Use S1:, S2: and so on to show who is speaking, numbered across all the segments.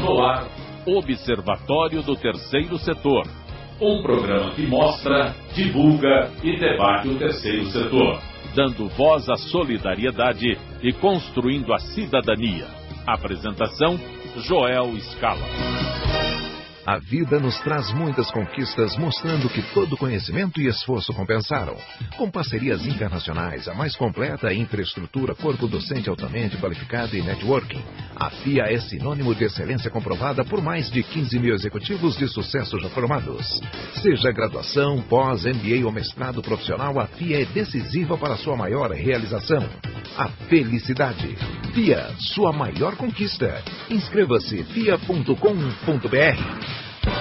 S1: No ar, Observatório do Terceiro Setor. Um programa que mostra, divulga e debate o terceiro setor, dando voz à solidariedade e construindo a cidadania. Apresentação, Joel Scala.
S2: A vida nos traz muitas conquistas, mostrando que todo conhecimento e esforço compensaram. Com parcerias internacionais, a mais completa infraestrutura, corpo docente altamente qualificado e networking, a FIA é sinônimo de excelência comprovada por mais de 15 mil executivos de sucesso já formados. Seja graduação, pós, MBA ou mestrado profissional, a FIA é decisiva para a sua maior realização. A felicidade. FIA, sua maior conquista. Inscreva-se fia.com.br.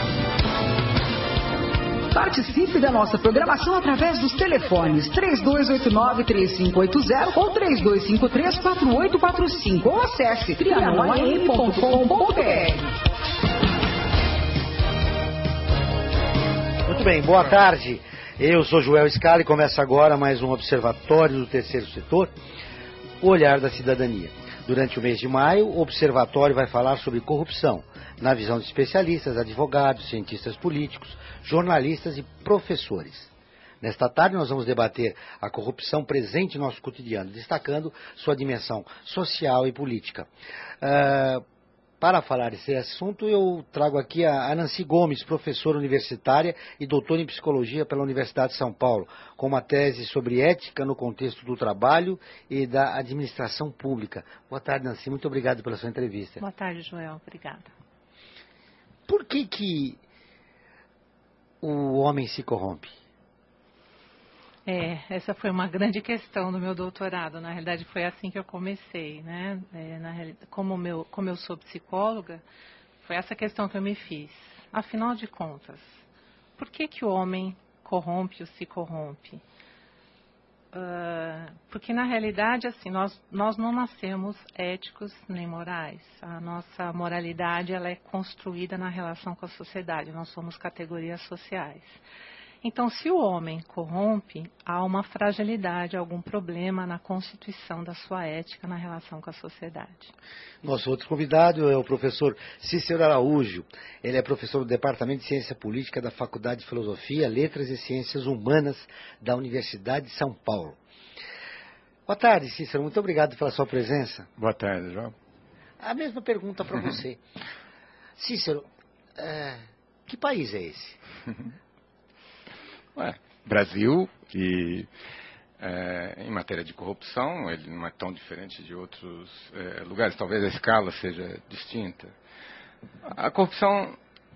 S3: Participe da nossa programação através dos telefones 3289-3580 ou 3253-4845 ou acesse trianoam.com.br.
S4: Muito bem, boa tarde. Eu sou Joel Scala e começa agora mais um Observatório do Terceiro Setor, o Olhar da Cidadania. Durante o mês de maio, o Observatório vai falar sobre corrupção, na visão de especialistas, advogados, cientistas políticos, jornalistas e professores. Nesta tarde nós vamos debater a corrupção presente em nosso cotidiano, destacando sua dimensão social e política. Para falar desse assunto, eu trago aqui a Nancy Gomes, professora universitária e doutora em psicologia pela Universidade de São Paulo, com uma tese sobre ética no contexto do trabalho e da administração pública. Boa tarde, Nancy. Muito obrigado pela sua entrevista.
S5: Boa tarde, Joel. Obrigada.
S4: Por que o homem se corrompe?
S5: Essa foi uma grande questão do meu doutorado. Na realidade, foi assim que eu comecei, né? Como eu sou psicóloga, foi essa questão que eu me fiz. Afinal de contas, por que o homem corrompe ou se corrompe? Porque, na realidade, assim, nós não nascemos éticos nem morais. A nossa moralidade ela é construída na relação com a sociedade. Nós somos categorias sociais. Então, se o homem corrompe, há uma fragilidade, algum problema na constituição da sua ética na relação com a sociedade.
S4: Nosso outro convidado é o professor Cícero Araújo. Ele é professor do Departamento de Ciência Política da Faculdade de Filosofia, Letras e Ciências Humanas da Universidade de São Paulo. Boa tarde, Cícero. Muito obrigado pela sua presença.
S6: Boa tarde, João.
S4: A mesma pergunta para você. Cícero, que país é esse?
S6: Brasil, e em matéria de corrupção, ele não é tão diferente de outros lugares, talvez a escala seja distinta. A corrupção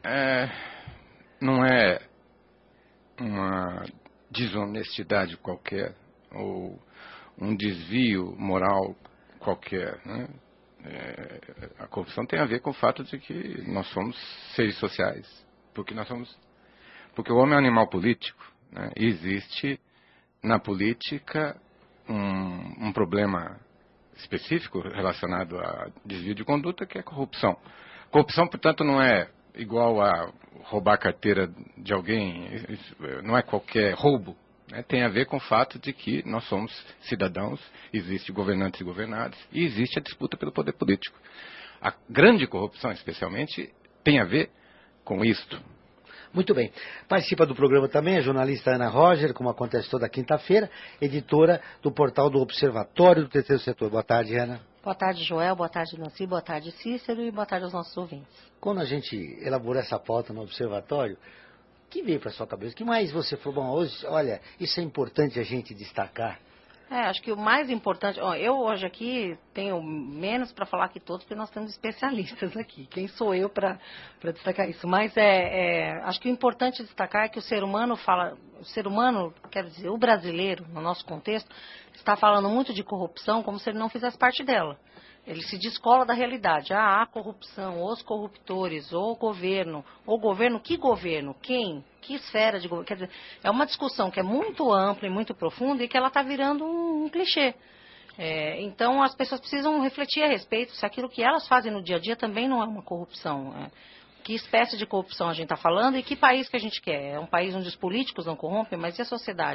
S6: não é uma desonestidade qualquer, ou um desvio moral qualquer, né? A corrupção tem a ver com o fato de que nós somos seres sociais, porque o homem é um animal político, né? E existe na política um problema específico relacionado a desvio de conduta, que é a corrupção. Corrupção, portanto, não é igual a roubar a carteira de alguém, não é qualquer roubo, né? Tem a ver com o fato de que nós somos cidadãos, existe governantes e governados, e existe a disputa pelo poder político. A grande corrupção, especialmente, tem a ver com isto.
S4: Muito bem. Participa do programa também a jornalista Ana Roger, como acontece toda quinta-feira, editora do portal do Observatório do Terceiro Setor. Boa tarde, Ana.
S7: Boa tarde, Joel. Boa tarde, Nancy. Boa tarde, Cícero. E boa tarde aos nossos ouvintes.
S4: Quando a gente elaborou essa pauta no Observatório, o que veio para sua cabeça? O que mais você falou? Bom, hoje, olha, isso é importante a gente destacar.
S7: Acho que o mais importante... eu hoje aqui tenho menos para falar que todos, porque nós temos especialistas aqui. Quem sou eu para destacar isso? Mas acho que o importante destacar é que o ser humano, quero dizer, o brasileiro, no nosso contexto, está falando muito de corrupção como se ele não fizesse parte dela. Ele se descola da realidade. Há corrupção, os corruptores, ou governo, que governo? Quem? Que esfera de governo? Quer dizer, é uma discussão que é muito ampla e muito profunda e que ela está virando um clichê. Então, as pessoas precisam refletir a respeito se aquilo que elas fazem no dia a dia também não é uma corrupção. Que espécie de corrupção a gente está falando e que país que a gente quer? É um país onde os políticos não corrompem, mas e a sociedade?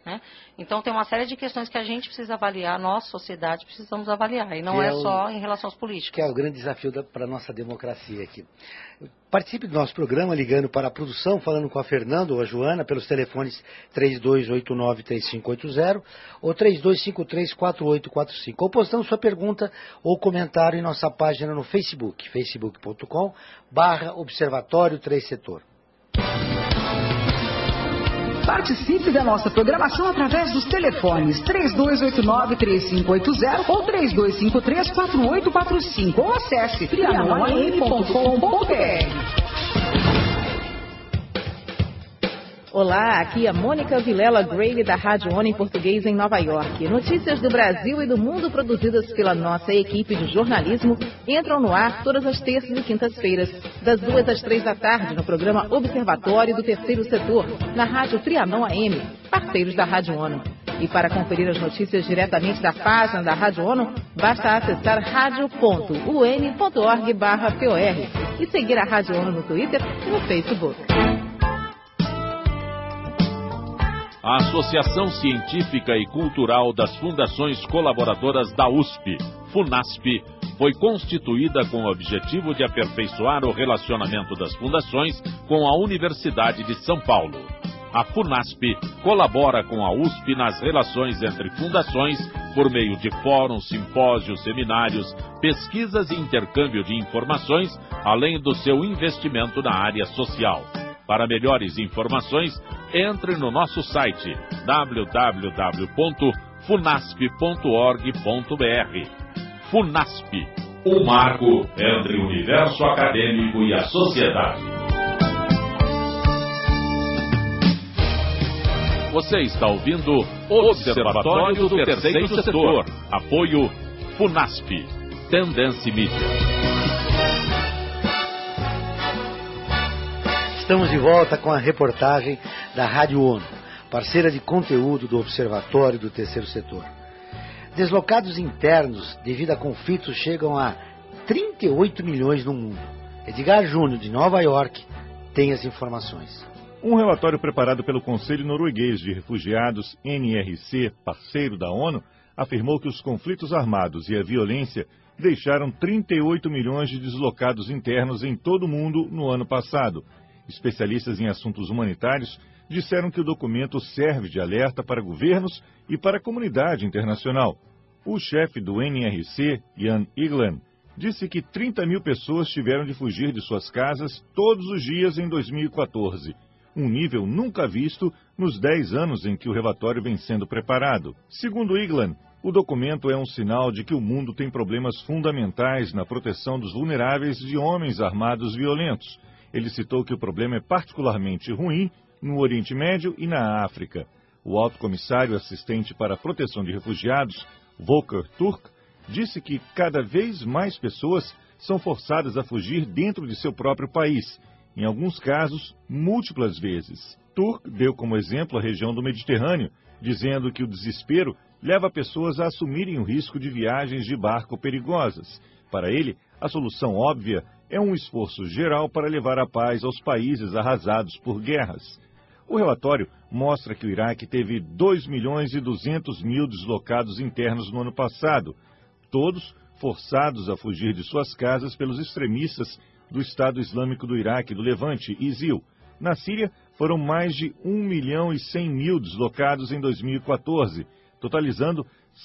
S7: né? Então tem uma série de questões que a gente precisa avaliar, nós, sociedade, precisamos avaliar, e não é só em relação aos políticos.
S4: Que é o grande desafio para a nossa democracia aqui. Participe do nosso programa ligando para a produção, falando com a Fernanda ou a Joana pelos telefones 3289-3580 ou 3253-4845, ou postando sua pergunta ou comentário em nossa página no Facebook, facebook.com/Observatório 3 Setor.
S3: Participe da nossa programação através dos telefones 3289-3580 ou 3253-4845 ou acesse trianoam.com.br.
S8: Olá, aqui é Mônica Vilela Grayle da Rádio ONU em português em Nova York. Notícias do Brasil e do mundo produzidas pela nossa equipe de jornalismo entram no ar todas as terças e quintas-feiras, das 2 às 3 da tarde, no programa Observatório do Terceiro Setor, na Rádio Trianon AM, parceiros da Rádio ONU. E para conferir as notícias diretamente da página da Rádio ONU, basta acessar radio.un.org/POR e seguir a Rádio ONU no Twitter e no Facebook.
S1: A Associação Científica e Cultural das Fundações Colaboradoras da USP, FUNASP, foi constituída com o objetivo de aperfeiçoar o relacionamento das fundações com a Universidade de São Paulo. A FUNASP colabora com a USP nas relações entre fundações por meio de fóruns, simpósios, seminários, pesquisas e intercâmbio de informações, além do seu investimento na área social. Para melhores informações, entre no nosso site www.funasp.org.br. FUNASP, um marco entre o universo acadêmico e a sociedade. Você está ouvindo Observatório do Terceiro Setor. Apoio FUNASP. Tendência Mídia.
S4: Estamos de volta com a reportagem da Rádio ONU, parceira de conteúdo do Observatório do Terceiro Setor. Deslocados internos devido a conflitos chegam a 38 milhões no mundo. Edgar Júnior, de Nova York, tem as informações.
S9: Um relatório preparado pelo Conselho Norueguês de Refugiados, NRC, parceiro da ONU, afirmou que os conflitos armados e a violência deixaram 38 milhões de deslocados internos em todo o mundo no ano passado. Especialistas em assuntos humanitários disseram que o documento serve de alerta para governos e para a comunidade internacional. O chefe do NRC, Jan Egeland, disse que 30 mil pessoas tiveram de fugir de suas casas todos os dias em 2014, um nível nunca visto nos 10 anos em que o relatório vem sendo preparado. Segundo Egeland, o documento é um sinal de que o mundo tem problemas fundamentais na proteção dos vulneráveis de homens armados violentos. Ele citou que o problema é particularmente ruim no Oriente Médio e na África. O alto comissário assistente para a proteção de refugiados, Volker Turk, disse que cada vez mais pessoas são forçadas a fugir dentro de seu próprio país, em alguns casos, múltiplas vezes. Turk deu como exemplo a região do Mediterrâneo, dizendo que o desespero leva pessoas a assumirem o risco de viagens de barco perigosas. Para ele, a solução óbvia é um esforço geral para levar a paz aos países arrasados por guerras. O relatório mostra que o Iraque teve 2.200.000 deslocados internos no ano passado, todos forçados a fugir de suas casas pelos extremistas do Estado Islâmico do Iraque e do Levante, ISIL. Na Síria, foram mais de 1.100.000 deslocados em 2014, totalizando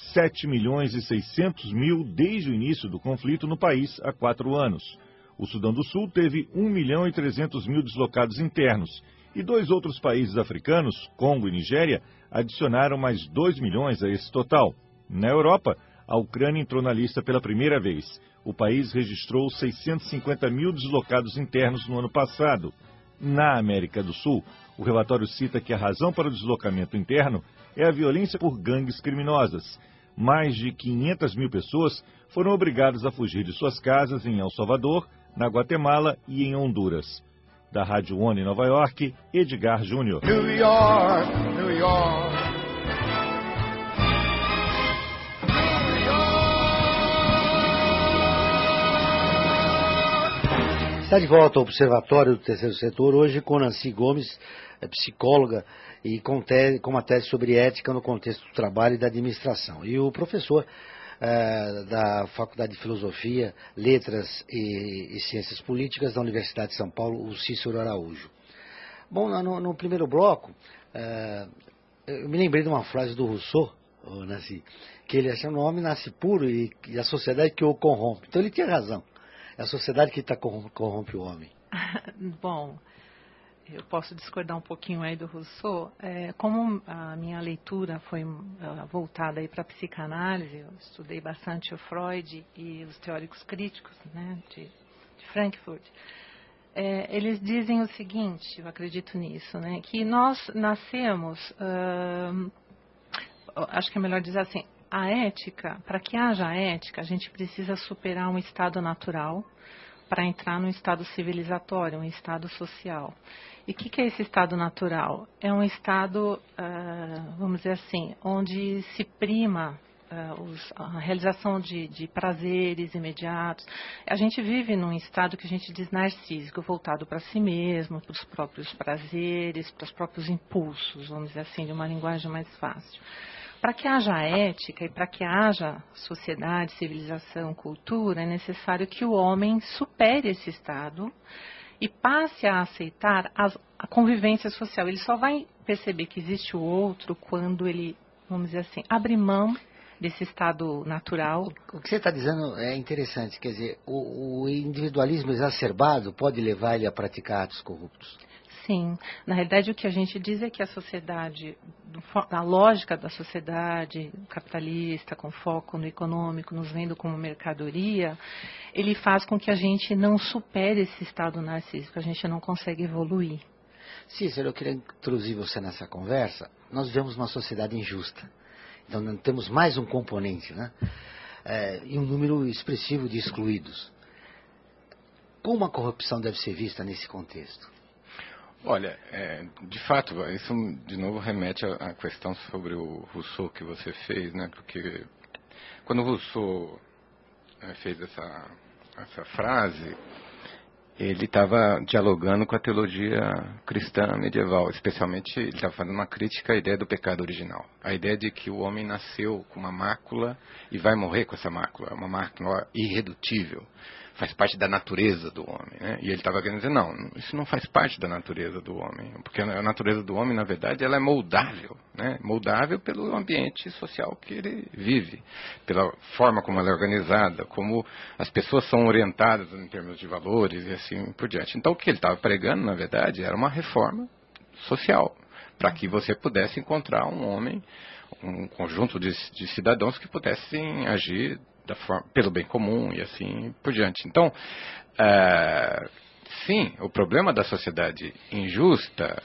S9: 7.600.000 desde o início do conflito no país há 4 anos. O Sudão do Sul teve 1.300.000 deslocados internos e 2 outros países africanos, Congo e Nigéria, adicionaram mais 2 milhões a esse total. Na Europa, a Ucrânia entrou na lista pela primeira vez. O país registrou 650.000 deslocados internos no ano passado. Na América do Sul, o relatório cita que a razão para o deslocamento interno é a violência por gangues criminosas. Mais de 500.000 pessoas foram obrigadas a fugir de suas casas em El Salvador, na Guatemala e em Honduras. Da Rádio ONU em Nova York, Edgar Júnior.
S10: New York, New York.
S4: Está de volta ao Observatório do Terceiro Setor, hoje com Nancy Gomes, psicóloga, e com uma tese sobre ética no contexto do trabalho e da administração. E o professor da Faculdade de Filosofia, Letras e Ciências Políticas da Universidade de São Paulo, o Cícero Araújo. Bom, no primeiro bloco, eu me lembrei de uma frase do Rousseau, Nancy, que ele achou: o homem nasce puro e a sociedade que o corrompe. Então ele tinha razão. É a sociedade que corrompe o homem.
S5: Bom, eu posso discordar um pouquinho aí do Rousseau. Como a minha leitura foi voltada aí para a psicanálise, eu estudei bastante o Freud e os teóricos críticos, né, de Frankfurt. Eles dizem o seguinte, eu acredito nisso, né, que nós nascemos, acho que é melhor dizer assim, a ética, para que haja ética, a gente precisa superar um estado natural para entrar num estado civilizatório, um estado social. E o que é esse estado natural? É um estado, vamos dizer assim, onde se prima a realização de prazeres imediatos. A gente vive num estado que a gente diz narcísico, voltado para si mesmo, para os próprios prazeres, para os próprios impulsos, vamos dizer assim, de uma linguagem mais fácil. Para que haja ética e para que haja sociedade, civilização, cultura, é necessário que o homem supere esse estado e passe a aceitar a convivência social. Ele só vai perceber que existe o outro quando ele, vamos dizer assim, abre mão desse estado natural.
S4: O que você está dizendo é interessante, quer dizer, o individualismo exacerbado pode levar ele a praticar atos corruptos.
S5: Sim, na realidade o que a gente diz é que a sociedade, a lógica da sociedade capitalista, com foco no econômico, nos vendo como mercadoria, ele faz com que a gente não supere esse estado narcísico, a gente não consegue evoluir.
S4: Cícero, eu queria introduzir você nessa conversa. Nós vivemos uma sociedade injusta, então temos mais um componente, né? E um número expressivo de excluídos. Como a corrupção deve ser vista nesse contexto?
S6: Olha, de fato, isso de novo remete à questão sobre o Rousseau que você fez, né? Porque quando o Rousseau fez essa frase, ele estava dialogando com a teologia cristã medieval, especialmente ele estava fazendo uma crítica à ideia do pecado original, a ideia de que o homem nasceu com uma mácula e vai morrer com essa mácula, uma mácula irredutível. Faz parte da natureza do homem, né? E ele estava querendo dizer, não, isso não faz parte da natureza do homem, porque a natureza do homem, na verdade, ela é moldável, né? Moldável pelo ambiente social que ele vive, pela forma como ela é organizada, como as pessoas são orientadas em termos de valores e assim por diante. Então, o que ele estava pregando, na verdade, era uma reforma social, para que você pudesse encontrar um homem, um conjunto de cidadãos que pudessem agir pelo bem comum e assim por diante. Então, sim, o problema da sociedade injusta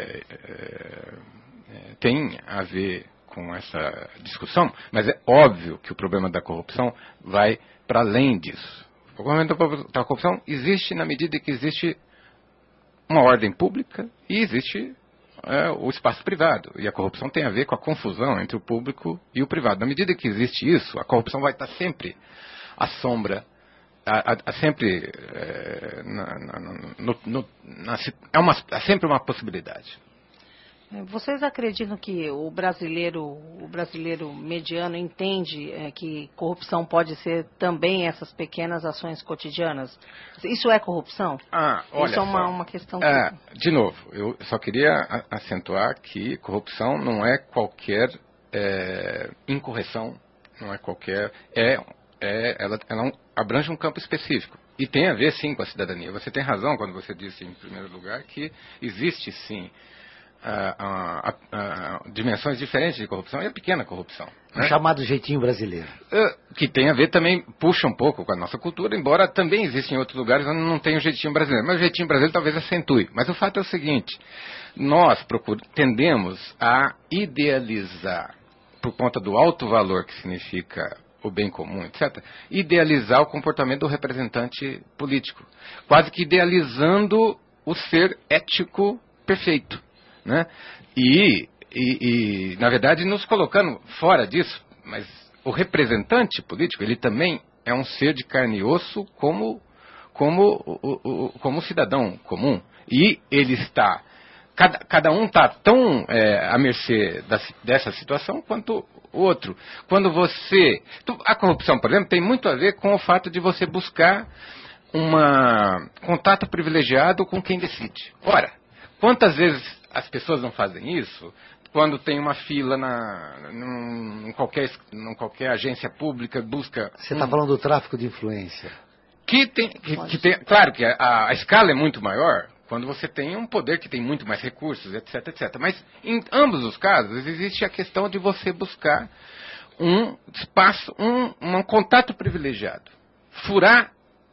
S6: tem a ver com essa discussão, mas é óbvio que o problema da corrupção vai para além disso. O problema da corrupção existe na medida que existe uma ordem pública e existe o espaço privado. E a corrupção tem a ver com a confusão entre o público e o privado. Na medida que existe isso, a corrupção vai estar sempre à sombra, sempre é sempre uma possibilidade.
S7: Vocês acreditam que o brasileiro mediano entende que corrupção pode ser também essas pequenas ações cotidianas? Isso é corrupção?
S6: Olha,
S7: isso é uma questão que...
S6: De novo, eu só queria acentuar que corrupção não é qualquer incorreção, não é qualquer... ela abrange um campo específico. E tem a ver, sim, com a cidadania. Você tem razão quando você disse, em primeiro lugar, que existe, sim, dimensões diferentes de corrupção e a pequena corrupção, né?
S4: O chamado jeitinho brasileiro.
S6: Que tem a ver também, puxa um pouco com a nossa cultura, embora também existem em outros lugares onde não tem o jeitinho brasileiro. Mas o jeitinho brasileiro talvez acentue. Mas o fato é o seguinte, nós tendemos a idealizar, por conta do alto valor que significa o bem comum, etc., idealizar o comportamento do representante político, quase que idealizando o ser ético perfeito, né? E, na verdade, nos colocando fora disso, mas o representante político, ele também é um ser de carne e osso como como cidadão comum. E ele está... Cada um está tão à mercê dessa situação quanto o outro. Quando a corrupção, por exemplo, tem muito a ver com o fato de você buscar contato privilegiado com quem decide. Ora, quantas vezes as pessoas não fazem isso quando tem uma fila em qualquer agência pública, busca...
S4: Você está falando do tráfico de influência.
S6: Claro que a escala é muito maior quando você tem um poder que tem muito mais recursos, etc, etc. Mas em ambos os casos existe a questão de você buscar um espaço, um contato privilegiado. Furar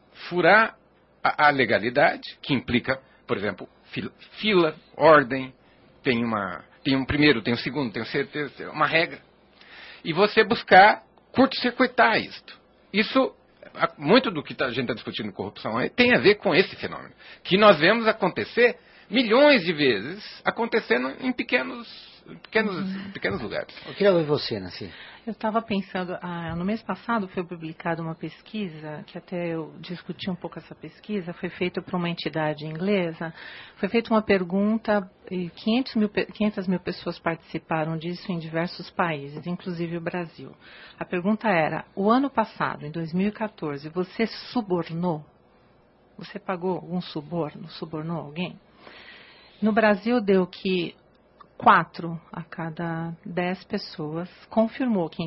S6: a legalidade, que implica, por exemplo, fila, ordem, tem um primeiro, tem um segundo, tem um terceiro, uma regra. E você buscar curto-circuitar isto. Isso, muito do que a gente está discutindo em corrupção tem a ver com esse fenômeno, que nós vemos acontecer milhões de vezes, acontecendo em pequenos lugares.
S4: Eu queria ouvir você, Nancy.
S5: Eu estava pensando, no mês passado foi publicada uma pesquisa, que até eu discuti um pouco essa pesquisa, foi feita por uma entidade inglesa, foi feita uma pergunta, e 500 mil pessoas participaram disso em diversos países, inclusive o Brasil. A pergunta era, o ano passado, em 2014, você subornou? Você pagou algum suborno? Subornou alguém? No Brasil deu que 4 a cada 10 pessoas confirmou que em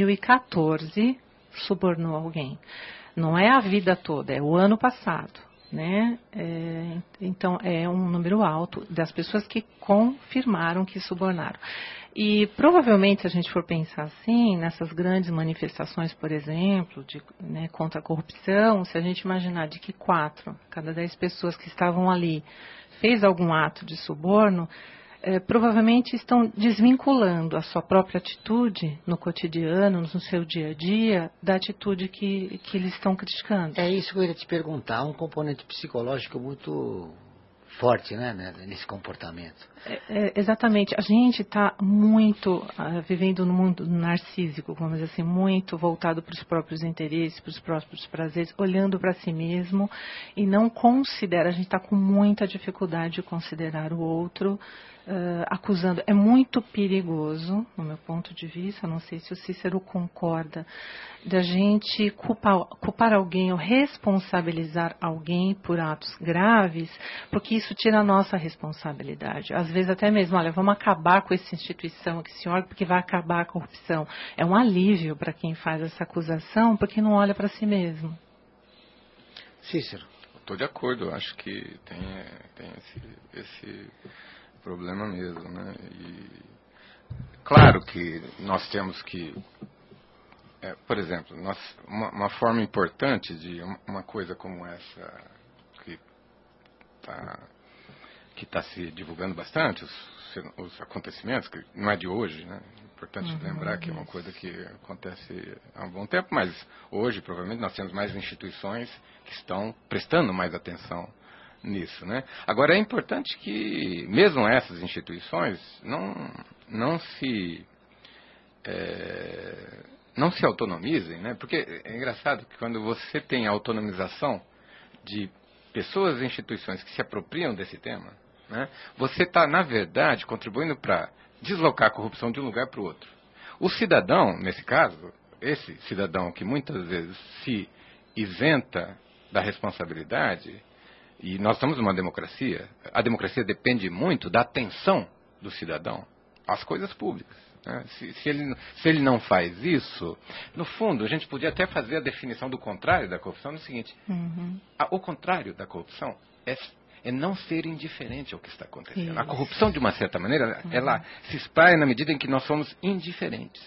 S5: 2014 subornou alguém. Não é a vida toda, é o ano passado, né? Então, é um número alto das pessoas que confirmaram que subornaram. E provavelmente, se a gente for pensar assim, nessas grandes manifestações, por exemplo, contra a corrupção, se a gente imaginar de que 4 a cada 10 pessoas que estavam ali fez algum ato de suborno, provavelmente estão desvinculando a sua própria atitude no cotidiano, no seu dia a dia, da atitude que eles estão criticando.
S4: É isso que eu ia te perguntar, um componente psicológico muito forte, né, nesse comportamento.
S5: Exatamente. A gente está muito vivendo no mundo narcísico, vamos dizer assim, muito voltado para os próprios interesses, para os próprios prazeres, olhando para si mesmo e não considera, a gente está com muita dificuldade de considerar o outro, acusando. É muito perigoso, no meu ponto de vista, não sei se o Cícero concorda, da gente culpar alguém ou responsabilizar alguém por atos graves, porque isso tira a nossa responsabilidade. Às vezes até mesmo, olha, vamos acabar com essa instituição, com esse órgão, porque vai acabar a corrupção. É um alívio para quem faz essa acusação, porque não olha para si mesmo.
S4: Cícero.
S6: Estou de acordo, acho que tem esse problema mesmo, né? E claro que nós temos que, por exemplo, uma forma importante de uma coisa como essa que está se divulgando bastante, os acontecimentos, que não é de hoje, né? Importante lembrar que é uma coisa que acontece há um bom tempo, mas hoje provavelmente nós temos mais instituições que estão prestando mais atenção nisso, né? Agora é importante que mesmo essas instituições não se autonomizem, né? Porque é engraçado que quando você tem a autonomização de pessoas e instituições que se apropriam desse tema, né, você está, na verdade, contribuindo para deslocar a corrupção de um lugar para o outro. O cidadão, nesse caso, esse cidadão que muitas vezes se isenta da responsabilidade, e nós estamos numa democracia, a democracia depende muito da atenção do cidadão às coisas públicas. Né? Se ele não faz isso, no fundo, a gente podia até fazer a definição do contrário da corrupção no seguinte: o contrário da corrupção é não ser indiferente ao que está acontecendo. Isso. A corrupção, de uma certa maneira, ela se espraia na medida em que nós somos indiferentes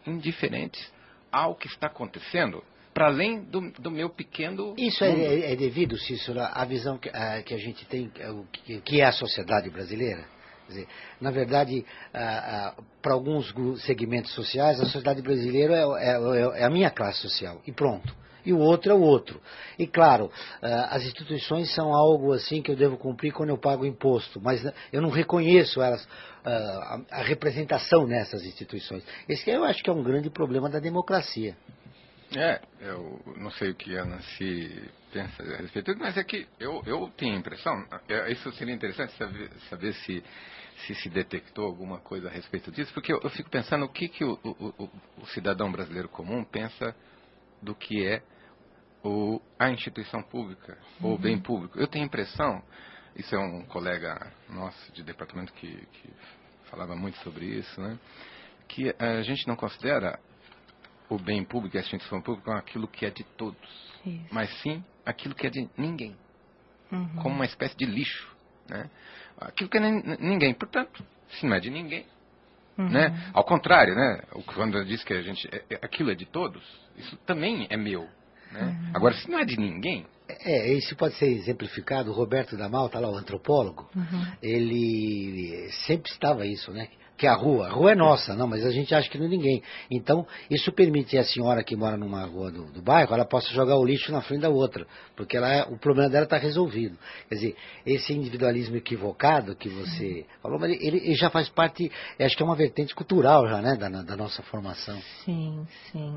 S6: ao que está acontecendo, para além do meu pequeno...
S4: Isso é devido, Cícero, à visão que a gente tem, que é a sociedade brasileira? Quer dizer, na verdade, para alguns segmentos sociais, a sociedade brasileira é a minha classe social, e pronto. E o outro é o outro. E claro, as instituições são algo assim que eu devo cumprir quando eu pago imposto, mas eu não reconheço elas, a representação nessas instituições. Esse eu acho que é um grande problema da democracia.
S6: Eu não sei o que a Nancy pensa a respeito disso, mas é que eu tenho a impressão, isso seria interessante saber se detectou alguma coisa a respeito disso, porque eu fico pensando o que o cidadão brasileiro comum pensa do que é a instituição pública, ou o bem público. Eu tenho a impressão, isso é um colega nosso de departamento que falava muito sobre isso, né, que a gente não considera o bem público e a instituição pública como aquilo que é de todos, mas sim aquilo que é de ninguém, como uma espécie de lixo, né? Aquilo que é de ninguém, portanto, se não é de ninguém, né? Ao contrário, né? Quando diz que aquilo é de todos, isso também é meu, né? Agora, se não é de ninguém...
S4: Isso pode ser exemplificado. O Roberto da Malta, lá, o antropólogo, ele sempre estava isso, né? Que a rua é nossa, não, mas a gente acha que não é ninguém. Então, isso permite a senhora que mora numa rua do bairro, ela possa jogar o lixo na frente da outra, porque o problema dela está resolvido. Quer dizer, esse individualismo equivocado que você falou, mas ele já faz parte, acho que é uma vertente cultural já, né, da nossa formação.
S5: Sim.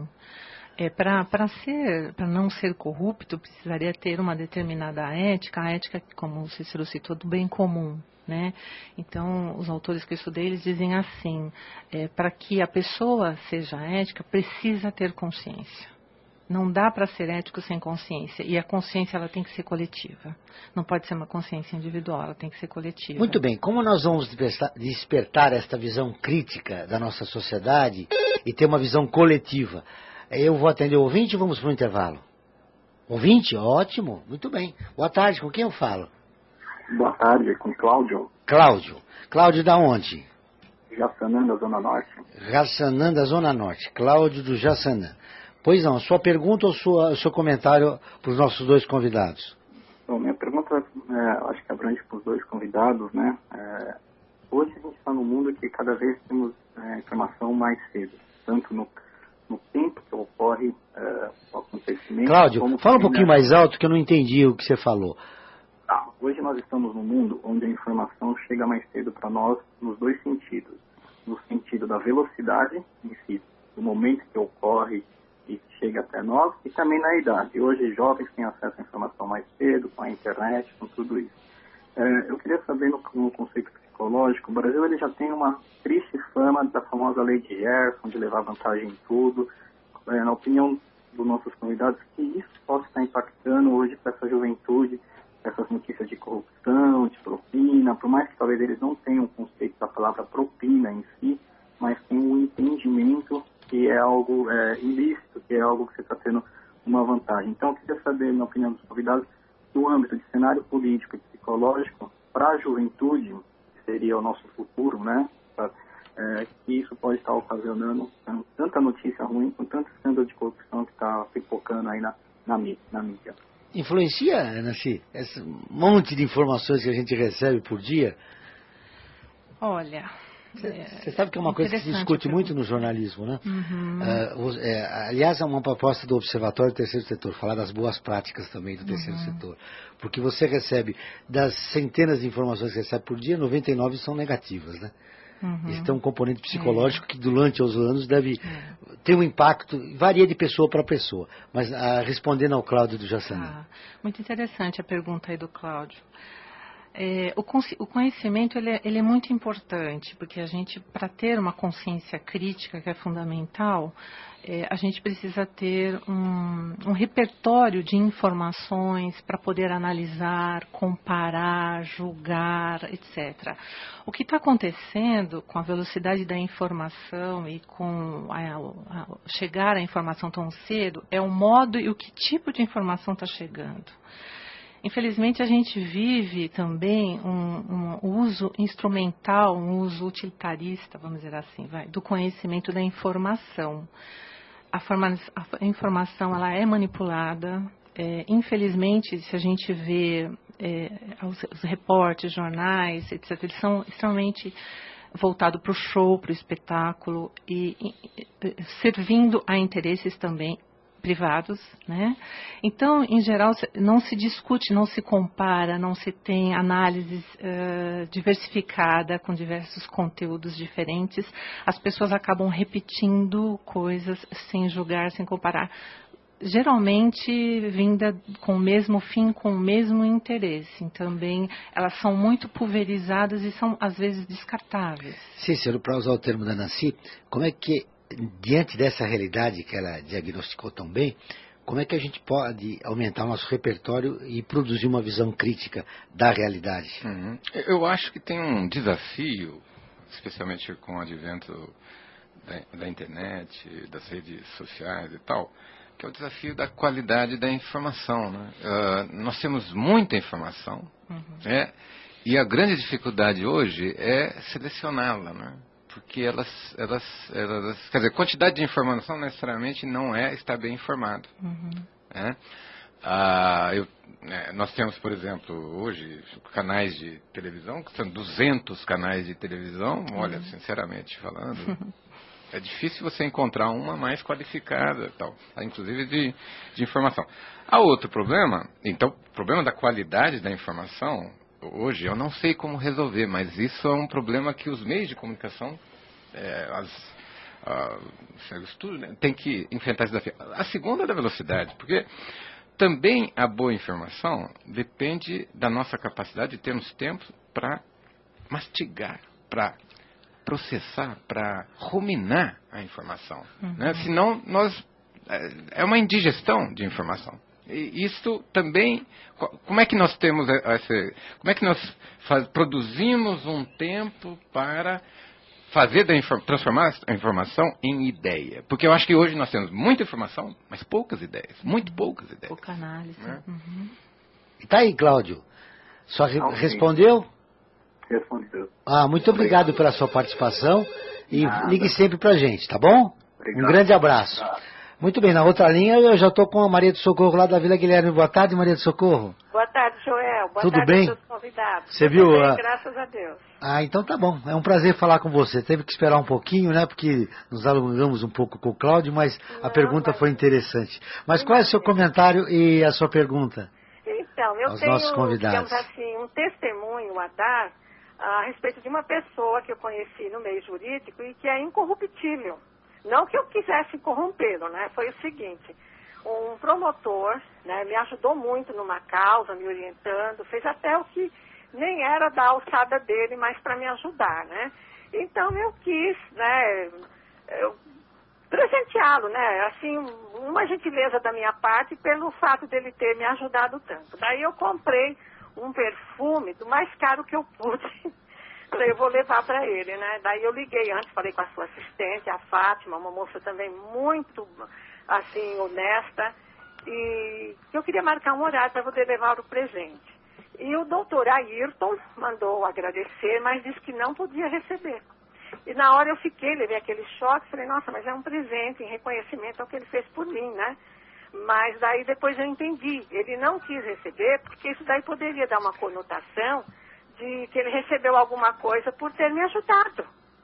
S5: Para não ser corrupto, precisaria ter uma determinada ética, a ética, como o Cícero citou, do bem comum, né? Então, os autores que eu estudei, eles dizem assim, para que a pessoa seja ética, precisa ter consciência. Não dá para ser ético sem consciência, e a consciência ela tem que ser coletiva. Não pode ser uma consciência individual, ela tem que ser coletiva.
S4: Muito bem, como nós vamos despertar esta visão crítica da nossa sociedade e ter uma visão coletiva? Eu vou atender o ouvinte e vamos para o intervalo. Ouvinte? Ótimo, muito bem. Boa tarde, com quem eu falo?
S11: Boa tarde, com Cláudio.
S4: Cláudio da onde?
S11: Jaçanã, da Zona Norte.
S4: Jaçanã, da Zona Norte. Cláudio do Jaçanã. Pois não, sua pergunta ou o seu comentário para os nossos dois convidados?
S11: Bom, minha pergunta, acho que abrange para os dois convidados, né? Hoje a gente está num mundo que cada vez temos informação mais cedo, tanto no tempo que ocorre o acontecimento...
S4: Cláudio, fala um pouquinho mais alto que eu não entendi o que você falou.
S11: Hoje nós estamos num mundo onde a informação chega mais cedo para nós nos dois sentidos. No sentido da velocidade em si, do momento que ocorre e chega até nós, e também na idade. Hoje jovens têm acesso à informação mais cedo, com a internet, com tudo isso. Eu queria saber, no conceito psicológico, o Brasil ele já tem uma triste fama da famosa lei de Gerson, de levar vantagem em tudo. Na opinião dos nossos convidados, que isso possa estar impactando hoje para essa juventude, essas notícias de corrupção, de propina, por mais que talvez eles não tenham o conceito da palavra propina em si, mas tem um entendimento que é algo ilícito, que é algo que você está tendo uma vantagem. Então, eu queria saber, na opinião dos convidados, no âmbito de cenário político e psicológico, para a juventude, que seria o nosso futuro, né, que isso pode estar ocasionando tanta notícia ruim, com tanto escândalo de corrupção que está pipocando aí na mídia.
S4: Influencia, Nancy, esse monte de informações que a gente recebe por dia?
S5: Olha...
S4: Você sabe que é uma coisa que se discute muito no jornalismo, né? Aliás, é uma proposta do Observatório do Terceiro Setor, falar das boas práticas também do Terceiro Setor. Porque você recebe, das centenas de informações que recebe por dia, 99 são negativas, né? Isso tem um componente psicológico que durante os anos deve ter um impacto, varia de pessoa para pessoa. Mas respondendo ao Cláudio do Jaçanã.
S5: Muito interessante a pergunta aí do Cláudio. O conhecimento ele é muito importante, porque a gente, para ter uma consciência crítica, que é fundamental, a gente precisa ter um repertório de informações para poder analisar, comparar, julgar, etc. O que está acontecendo com a velocidade da informação e com chegar à informação tão cedo é o modo e o que tipo de informação está chegando. Infelizmente, a gente vive também um uso instrumental, um uso utilitarista, vamos dizer assim, do conhecimento da informação. A informação ela é manipulada. Infelizmente, se a gente vê os repórteres, jornais, etc., eles são extremamente voltados para o show, para o espetáculo, e servindo a interesses também privados, né? Então, em geral, não se discute, não se compara, não se tem análise diversificada com diversos conteúdos diferentes. As pessoas acabam repetindo coisas sem julgar, sem comparar. Geralmente vinda com o mesmo fim, com o mesmo interesse. Também elas são muito pulverizadas e são às vezes descartáveis.
S4: Cícero, para usar o termo da Nancy, como é que, diante dessa realidade que ela diagnosticou tão bem, como é que a gente pode aumentar o nosso repertório e produzir uma visão crítica da realidade?
S6: Eu acho que tem um desafio, especialmente com o advento da internet, das redes sociais e tal, que é o desafio da qualidade da informação, né? Nós temos muita informação, né? E a grande dificuldade hoje é selecioná-la, né? Porque quer dizer, quantidade de informação necessariamente não é estar bem informado. Né? Nós temos, por exemplo, hoje canais de televisão, que são 200 canais de televisão, olha, sinceramente falando... É difícil você encontrar uma mais qualificada, tal, inclusive de informação. Há outro problema, então, o problema da qualidade da informação, hoje eu não sei como resolver, mas isso é um problema que os meios de comunicação, tem que enfrentar esse desafio. A segunda é da velocidade, porque também a boa informação depende da nossa capacidade de termos tempo para mastigar, para processar, para ruminar a informação. Né? Senão, é uma indigestão de informação. E isso também, como é que nós temos como é que nós produzimos um tempo para transformar a informação em ideia? Porque eu acho que hoje nós temos muita informação, mas poucas ideias, muito poucas ideias.
S5: Pouca análise.
S6: Né?
S4: Tá aí, Cláudio. Só respondeu?
S11: Respondeu.
S4: Muito obrigado pela sua participação e ligue sempre pra gente, tá bom? Obrigado. Um grande abraço. Muito bem, na outra linha eu já estou com a Maria do Socorro lá da Vila Guilherme. Boa tarde, Maria do Socorro.
S12: Boa tarde, Joel. Boa
S4: Tudo
S12: tarde
S4: bem?
S12: aos seus convidados.
S4: Você viu?
S12: Bem, graças a Deus.
S4: Então tá bom. É um prazer falar com você. Teve que esperar um pouquinho, né? Porque nos alongamos um pouco com o Cláudio, mas a pergunta foi interessante. Mas qual é o seu comentário e a sua pergunta?
S12: Então, eu
S4: aos
S12: tenho,
S4: nossos convidados.
S12: digamos assim, um testemunho a dar a respeito de uma pessoa que eu conheci no meio jurídico e que é incorruptível. Não que eu quisesse corrompê-lo, né? Foi o seguinte, um promotor, né, me ajudou muito numa causa, me orientando, fez até o que nem era da alçada dele, mas para me ajudar, né? Então eu quis, né, presenteá-lo, né? Assim, uma gentileza da minha parte pelo fato dele ter me ajudado tanto. Daí eu comprei um perfume do mais caro que eu pude. Falei, eu vou levar para ele, né? Daí eu liguei antes, falei com a sua assistente, a Fátima, uma moça também muito, assim, honesta, e eu queria marcar um horário para poder levar o presente. E o doutor Ayrton mandou agradecer, mas disse que não podia receber. E na hora eu fiquei, levei aquele choque, falei, nossa, mas é um presente em reconhecimento ao que ele fez por mim, né? Mas daí depois eu entendi, ele não quis receber, porque isso daí poderia dar uma conotação de que ele recebeu alguma coisa por ter me ajudado.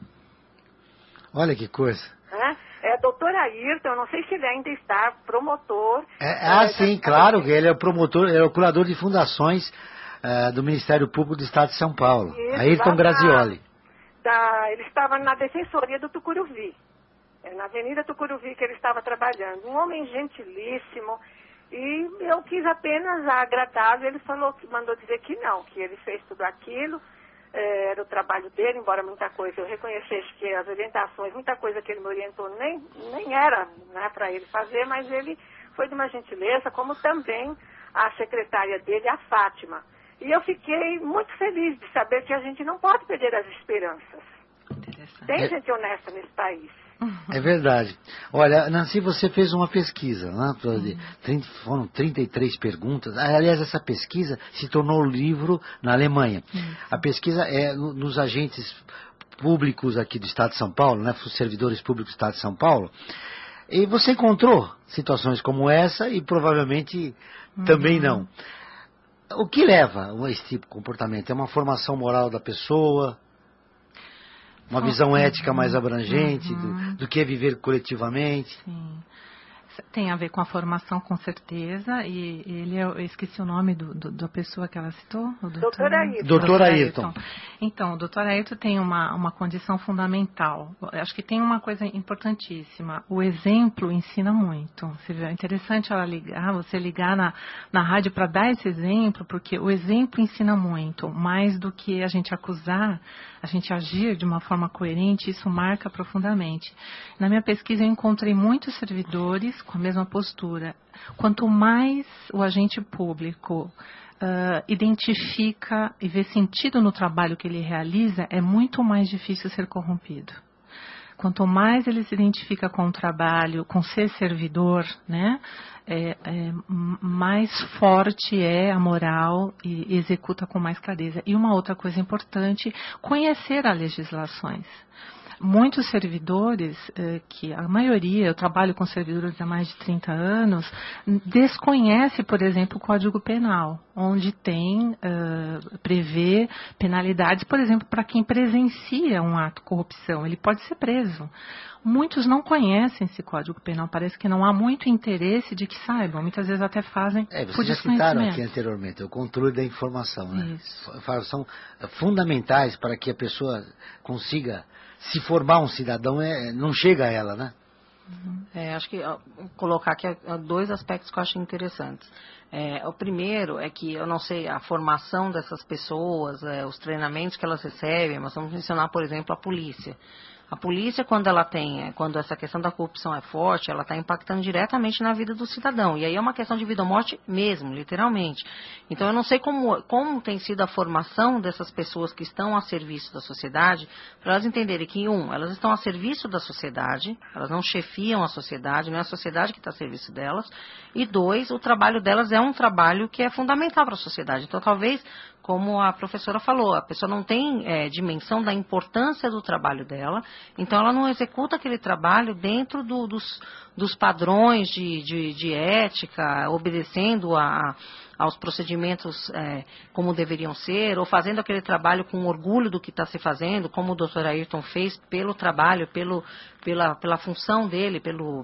S4: Olha que coisa.
S12: Doutor Ayrton, eu não sei se ele ainda está promotor.
S4: Sim, claro, ele é o promotor, ele é o curador de fundações do Ministério Público do Estado de São Paulo.
S12: Isso,
S4: Ayrton Grazioli.
S12: Ele estava na Defensoria do Tucuruvi. Na Avenida Tucuruvi que ele estava trabalhando. Um homem gentilíssimo. E eu quis apenas agradá-lo. Ele mandou dizer que não, que ele fez tudo aquilo. Era o trabalho dele, embora muita coisa eu reconhecesse que as orientações, muita coisa que ele me orientou nem era, né, para ele fazer, mas ele foi de uma gentileza, como também a secretária dele, a Fátima. E eu fiquei muito feliz de saber que a gente não pode perder as esperanças. Tem gente honesta nesse país.
S4: É verdade. Olha, Nancy, você fez uma pesquisa, né? Foram 33 perguntas. Aliás, essa pesquisa se tornou livro na Alemanha. A pesquisa é nos agentes públicos aqui do Estado de São Paulo, né? Os servidores públicos do Estado de São Paulo. E você encontrou situações como essa e provavelmente também não. O que leva a esse tipo de comportamento? É uma formação moral da pessoa? Uma visão ética mais abrangente do que é viver coletivamente?
S5: Sim. Tem a ver com a formação, com certeza, e eu esqueci o nome da pessoa que ela citou.
S12: Doutor Ayrton.
S4: Doutor Ayrton.
S5: Então, o doutor Ayrton tem uma condição fundamental. Eu acho que tem uma coisa importantíssima. O exemplo ensina muito. Você vê, é interessante você ligar na rádio para dar esse exemplo, porque o exemplo ensina muito. Mais do que a gente acusar, a gente agir de uma forma coerente, isso marca profundamente. Na minha pesquisa, eu encontrei muitos servidores com a mesma postura. Quanto mais o agente público identifica e vê sentido no trabalho que ele realiza, é muito mais difícil ser corrompido. Quanto mais ele se identifica com o trabalho, com ser servidor, né, mais forte é a moral e executa com mais clareza. E uma outra coisa importante, conhecer as legislações. Muitos servidores, que a maioria, eu trabalho com servidores há mais de 30 anos, desconhece, por exemplo, o Código Penal, onde prevê penalidades, por exemplo, para quem presencia um ato de corrupção, ele pode ser preso. Muitos não conhecem esse Código Penal, parece que não há muito interesse de que saibam, muitas vezes até fazem por
S4: desconhecimento. Vocês já citaram aqui anteriormente, o controle da informação, né? Isso. São fundamentais para que a pessoa consiga se formar um cidadão, não chega a ela, né?
S7: Acho que colocar aqui dois aspectos que eu acho interessantes. O primeiro é que, eu não sei, a formação dessas pessoas, os treinamentos que elas recebem, mas vamos mencionar, por exemplo, a polícia. A polícia, quando essa questão da corrupção é forte, ela está impactando diretamente na vida do cidadão. E aí é uma questão de vida ou morte mesmo, literalmente. Então eu não sei como tem sido a formação dessas pessoas que estão a serviço da sociedade, para elas entenderem que, elas estão a serviço da sociedade, elas não chefiam a sociedade, não é a sociedade que está a serviço delas. E 2, o trabalho delas é um trabalho que é fundamental para a sociedade. Então talvez, como a professora falou, a pessoa não tem dimensão da importância do trabalho dela, então ela não executa aquele trabalho dentro dos padrões de ética, obedecendo aos procedimentos como deveriam ser, ou fazendo aquele trabalho com orgulho do que está se fazendo, como o Dr. Ayrton fez pelo trabalho, pela função dele,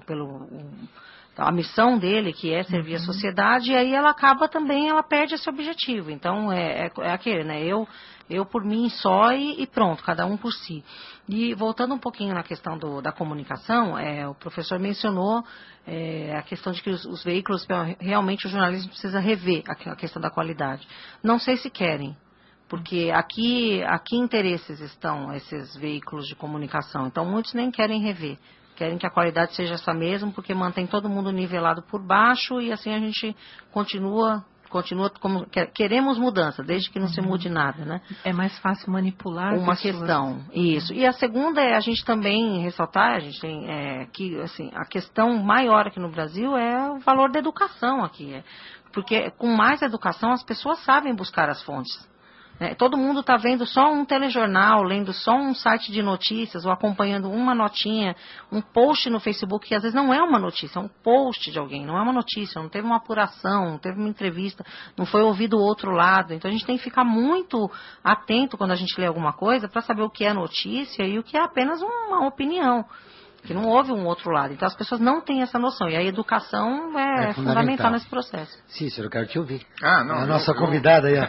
S7: a missão dele, que é servir a sociedade, e aí ela perde esse objetivo. Então, é aquele, né? Eu por mim só e pronto, cada um por si. E voltando um pouquinho na questão da comunicação, o professor mencionou a questão de que os veículos, realmente o jornalismo precisa rever a questão da qualidade. Não sei se querem, porque aqui interesses estão esses veículos de comunicação, então muitos nem querem rever. Querem que a qualidade seja essa mesmo, porque mantém todo mundo nivelado por baixo e assim a gente continua como queremos mudança, desde que não se mude nada, né?
S5: É mais fácil manipular
S7: uma questão, isso. E a segunda a gente também ressaltar, a gente tem que assim, a questão maior aqui no Brasil é o valor da educação aqui, porque com mais educação as pessoas sabem buscar as fontes. Todo mundo está vendo só um telejornal, lendo só um site de notícias, ou acompanhando uma notinha, um post no Facebook, que às vezes não é uma notícia, é um post de alguém, não é uma notícia, não teve uma apuração, não teve uma entrevista, não foi ouvido o outro lado. Então a gente tem que ficar muito atento quando a gente lê alguma coisa para saber o que é notícia e o que é apenas uma opinião. Que não houve um outro lado. Então as pessoas não têm essa noção. E a educação é fundamental nesse processo.
S4: Cícero, eu quero te ouvir.
S6: A nossa
S4: convidada aí,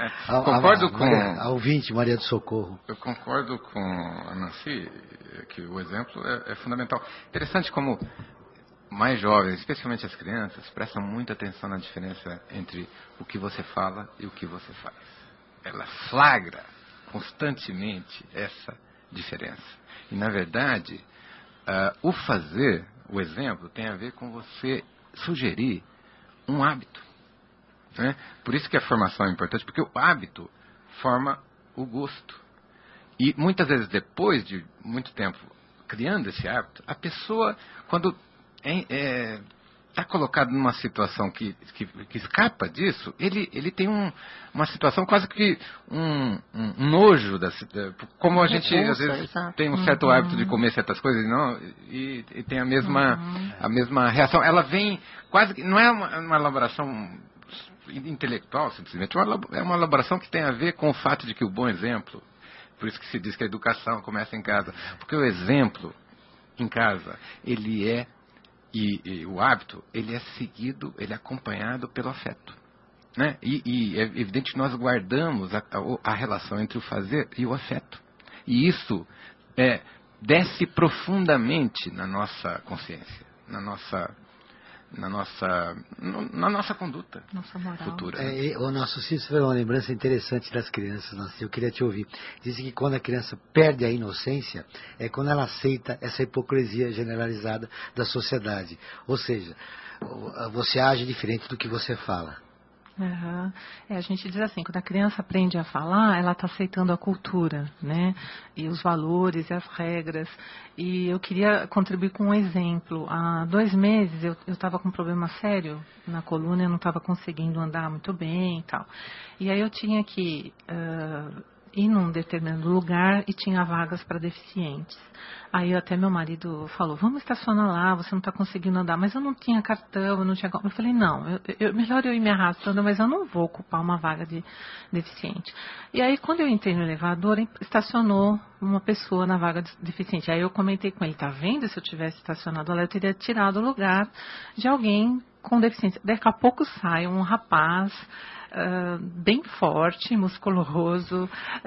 S6: a
S4: ouvinte, Maria do Socorro.
S6: Eu concordo com a Nancy, que o exemplo é fundamental. Interessante como mais jovens, especialmente as crianças, prestam muita atenção na diferença entre o que você fala e o que você faz. Ela flagra constantemente essa diferença. E, na verdade, o fazer, o exemplo, tem a ver com você sugerir um hábito. Né? Por isso que a formação é importante, porque o hábito forma o gosto. E muitas vezes, depois de muito tempo criando esse hábito, a pessoa, quando está colocado numa situação que escapa disso, ele tem uma situação quase que um nojo, como a gente às vezes tem um certo hábito de comer certas coisas e tem a mesma reação. Ela vem quase que, não é uma elaboração intelectual simplesmente, é uma elaboração que tem a ver com o fato de que o bom exemplo, por isso que se diz que a educação começa em casa, porque o exemplo em casa, ele é E o hábito, ele é seguido, ele é acompanhado pelo afeto. Né? E é evidente que nós guardamos a relação entre o fazer e o afeto. E isso desce profundamente na nossa consciência, na nossa conduta futura.
S4: O nosso Cícero foi uma lembrança interessante das crianças, Nancy. Eu queria te ouvir. Dizem que quando a criança perde a inocência, é quando ela aceita essa hipocrisia generalizada da sociedade. Ou seja, você age diferente do que você fala.
S5: Uhum. A gente diz assim, quando a criança aprende a falar, ela está aceitando a cultura, né? E os valores e as regras. E eu queria contribuir com um exemplo. Há 2 meses eu estava com um problema sério na coluna, eu não estava conseguindo andar muito bem e tal. E aí eu tinha que ir num determinado lugar e tinha vagas para deficientes. Aí até meu marido falou, vamos estacionar lá, você não está conseguindo andar. Mas eu não tinha cartão, eu não tinha... Eu falei, não, melhor eu ir me arrastando, mas eu não vou ocupar uma vaga de deficiente. E aí quando eu entrei no elevador, estacionou uma pessoa na vaga de deficiente. Aí eu comentei com ele, tá vendo? Se eu tivesse estacionado lá, eu teria tirado o lugar de alguém com deficiência. Daqui a pouco sai um rapaz... bem forte, musculoso,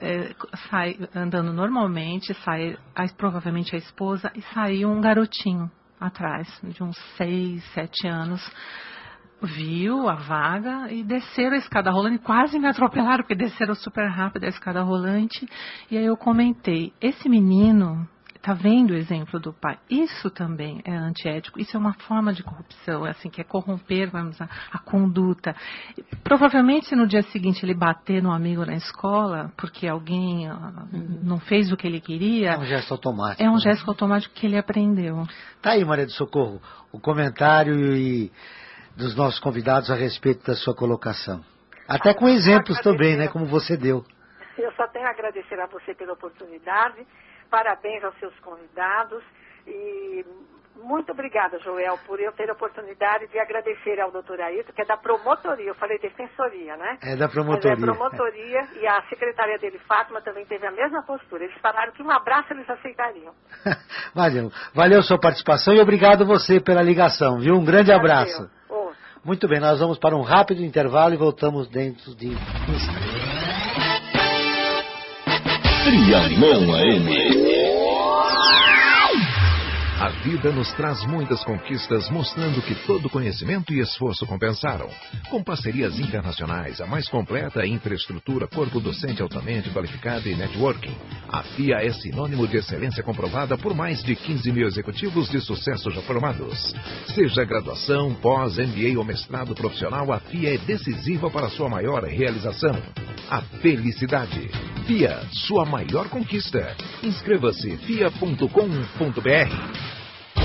S5: sai andando normalmente, sai provavelmente a esposa, e saiu um garotinho atrás, de uns 6, 7 anos, viu a vaga e desceram a escada rolante, quase me atropelaram, porque desceram super rápido a escada rolante, e aí eu comentei, esse menino... Está vendo o exemplo do pai? Isso também é antiético, isso é uma forma de corrupção, assim, que é corromper, vamos dizer, a conduta. Provavelmente, se no dia seguinte ele bater no amigo na escola, porque alguém não fez o que ele queria...
S4: É um gesto automático.
S5: É um gesto automático que ele aprendeu.
S4: Tá aí, Maria do Socorro, o comentário dos nossos convidados a respeito da sua colocação. Até com exemplos também, né, como você deu.
S12: Eu só tenho a agradecer a você pela oportunidade. Parabéns aos seus convidados e muito obrigada, Joel, por eu ter a oportunidade de agradecer ao doutor Ayrton, que é da promotoria, eu falei defensoria, né?
S4: É da promotoria.
S12: Mas é promotoria e a secretária dele, Fátima, também teve a mesma postura. Eles falaram que um abraço eles aceitariam.
S4: Valeu sua participação e obrigado você pela ligação, viu? Um grande abraço. Muito bem, nós vamos para um rápido intervalo e voltamos dentro de instantes.
S2: Trianon AM. A vida nos traz muitas conquistas, mostrando que todo conhecimento e esforço compensaram. Com parcerias internacionais, a mais completa infraestrutura, corpo docente altamente qualificado e networking, a FIA é sinônimo de excelência comprovada por mais de 15 mil executivos de sucesso já formados. Seja graduação, pós, MBA ou mestrado profissional, a FIA é decisiva para sua maior realização. A felicidade. FIA, sua maior conquista. Inscreva-se fia.com.br.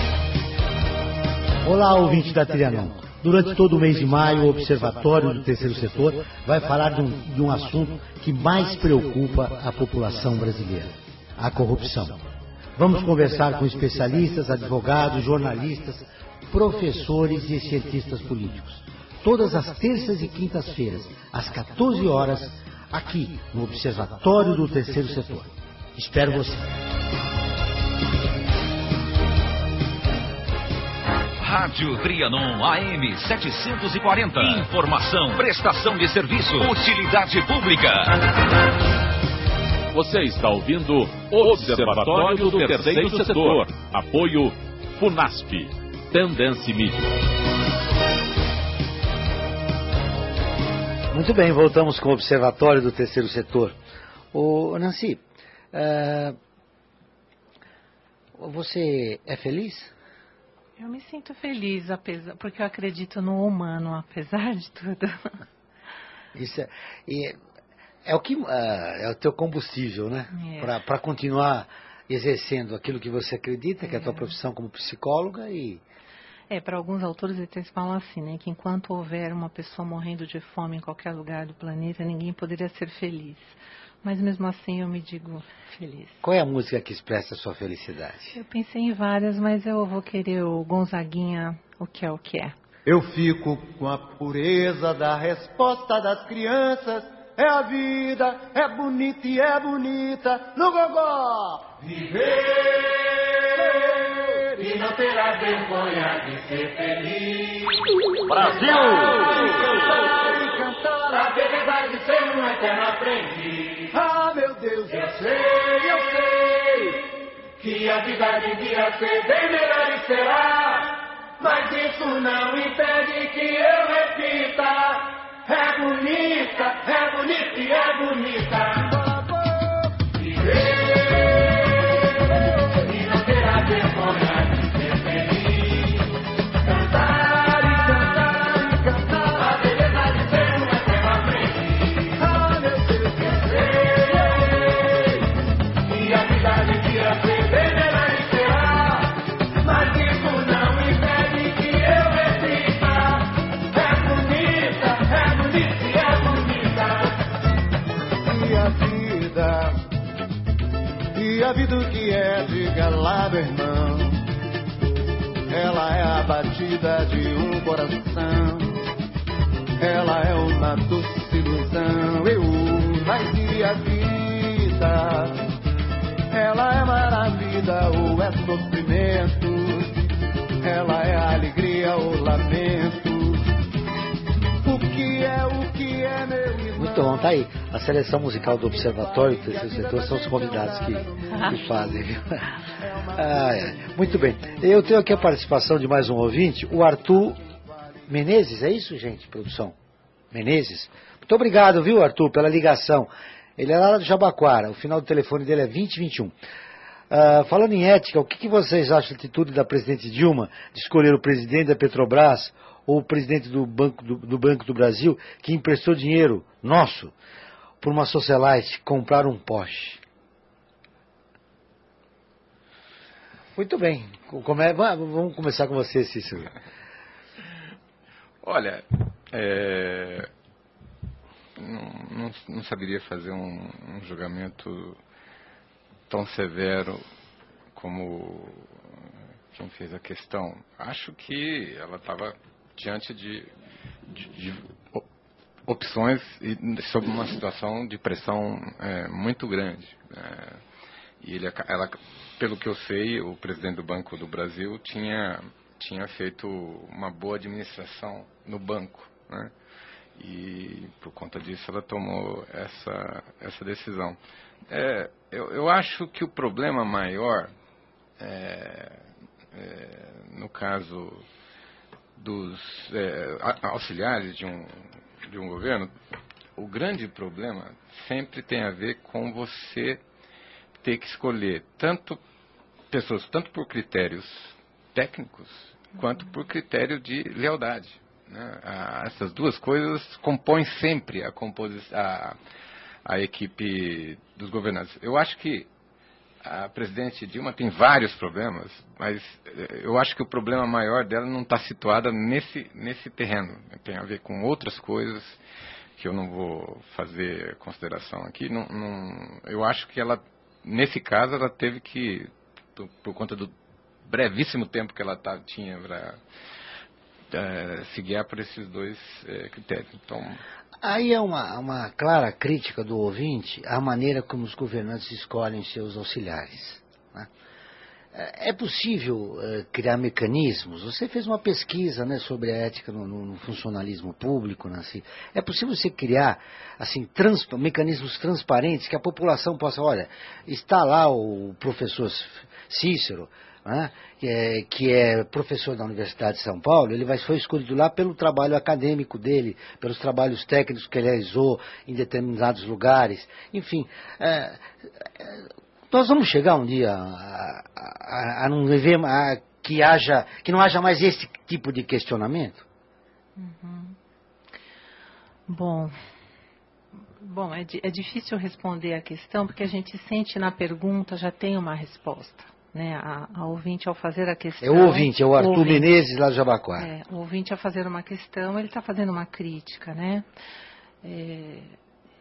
S4: Olá, ouvinte da Trianon. Durante todo o mês de maio, o Observatório do Terceiro Setor vai falar de um assunto que mais preocupa a população brasileira: a corrupção. Vamos conversar com especialistas, advogados, jornalistas, professores e cientistas políticos. Todas as terças e quintas-feiras, às 14 horas, aqui no Observatório do Terceiro Setor. Espero você.
S13: Rádio Trianon AM 740. Informação, prestação de serviço, utilidade pública.
S1: Você está ouvindo Observatório do Terceiro Setor. Apoio Funasp. Tendência Mídia.
S4: Muito bem, voltamos com o Observatório do Terceiro Setor. Ô, Nancy, você é feliz?
S5: Eu me sinto feliz, porque eu acredito no humano, apesar de tudo.
S4: Isso é o teu combustível, né? Para continuar exercendo aquilo que você acredita, que é a tua profissão como psicóloga e...
S5: para alguns autores eles falam assim, né? Que enquanto houver uma pessoa morrendo de fome em qualquer lugar do planeta, ninguém poderia ser feliz. Mas mesmo assim eu me digo feliz.
S4: Qual é a música que expressa a sua felicidade?
S5: Eu pensei em várias, mas eu vou querer o Gonzaguinha, O Que É O Que É.
S10: Eu fico com a pureza da resposta das crianças. É a vida, é bonita e é bonita no gogó. Viver e não terá vergonha de ser feliz.
S1: Brasil!
S10: Cantar e cantar, a beleza de ser um eterno aprendiz. Ah, meu Deus, eu sei que a vida devia ser bem melhor e será, mas isso não impede que eu repita. É bonita e é bonita. E não terá vergonha de ser feliz. Cantar e cantar e cantar, a beleza de ser um eterno aprendiz. Ah, meu Deus, eu sei que a vida devia ser bem melhor e será, mas isso não impede que eu repita. É bonita e é bonita. E a vida o que é, diga lá, meu irmão. Ela é a batida de um coração, ela é uma doce ilusão. Mas e a vida? Ela é maravilha ou é sofrimento? Ela é alegria ou lamento? O que é, meu irmão?
S4: Muito bom, tá aí. A seleção musical do Observatório do Terceiro Setor são os convidados que fazem, viu? Muito bem. Eu tenho aqui a participação de mais um ouvinte, o Arthur Menezes, é isso, gente, produção? Menezes? Muito obrigado, viu, Arthur, pela ligação. Ele é lá do Jabaquara, o final do telefone dele é 2021. Falando em ética, o que vocês acham da atitude da presidente Dilma de escolher o presidente da Petrobras ou o presidente do Banco do Brasil, que emprestou dinheiro nosso por uma socialite comprar um Porsche? Muito bem. Vamos começar com você, Cícero.
S6: Olha, não saberia fazer um julgamento tão severo como quem fez a questão. Acho que ela estava diante de opções e sob uma situação de pressão muito grande. E ela, pelo que eu sei, o presidente do Banco do Brasil tinha feito uma boa administração no banco, né? E por conta disso ela tomou essa decisão. Eu acho que o problema maior, no caso dos auxiliares de um governo, o grande problema sempre tem a ver com você ter que escolher pessoas tanto por critérios técnicos quanto por critério de lealdade, né? Essas duas coisas compõem sempre a equipe dos governantes. Eu acho que a presidente Dilma tem vários problemas, mas eu acho que o problema maior dela não está situado nesse terreno. Tem a ver com outras coisas que eu não vou fazer consideração aqui. Eu acho que ela, nesse caso, ela teve que, por conta do brevíssimo tempo que ela tinha para se guiar por esses dois critérios. Então,
S4: aí é uma clara crítica do ouvinte à maneira como os governantes escolhem seus auxiliares, né? É possível criar mecanismos? Você fez uma pesquisa, né, sobre a ética no funcionalismo público, né, assim. É possível você criar assim, mecanismos transparentes que a população possa, olha, está lá o professor Cícero, né, que é professor da Universidade de São Paulo, ele foi escolhido lá pelo trabalho acadêmico dele, pelos trabalhos técnicos que ele realizou em determinados lugares, enfim. Nós vamos chegar um dia a não viver, que não haja mais esse tipo de questionamento?
S5: Uhum. Bom, é difícil responder a questão porque a gente sente na pergunta já tem uma resposta, né? A ouvinte, ao fazer a questão...
S4: É o ouvinte, é o Arthur Menezes lá de Jabaquara.
S5: O ouvinte, ao fazer uma questão, ele está fazendo uma crítica, né?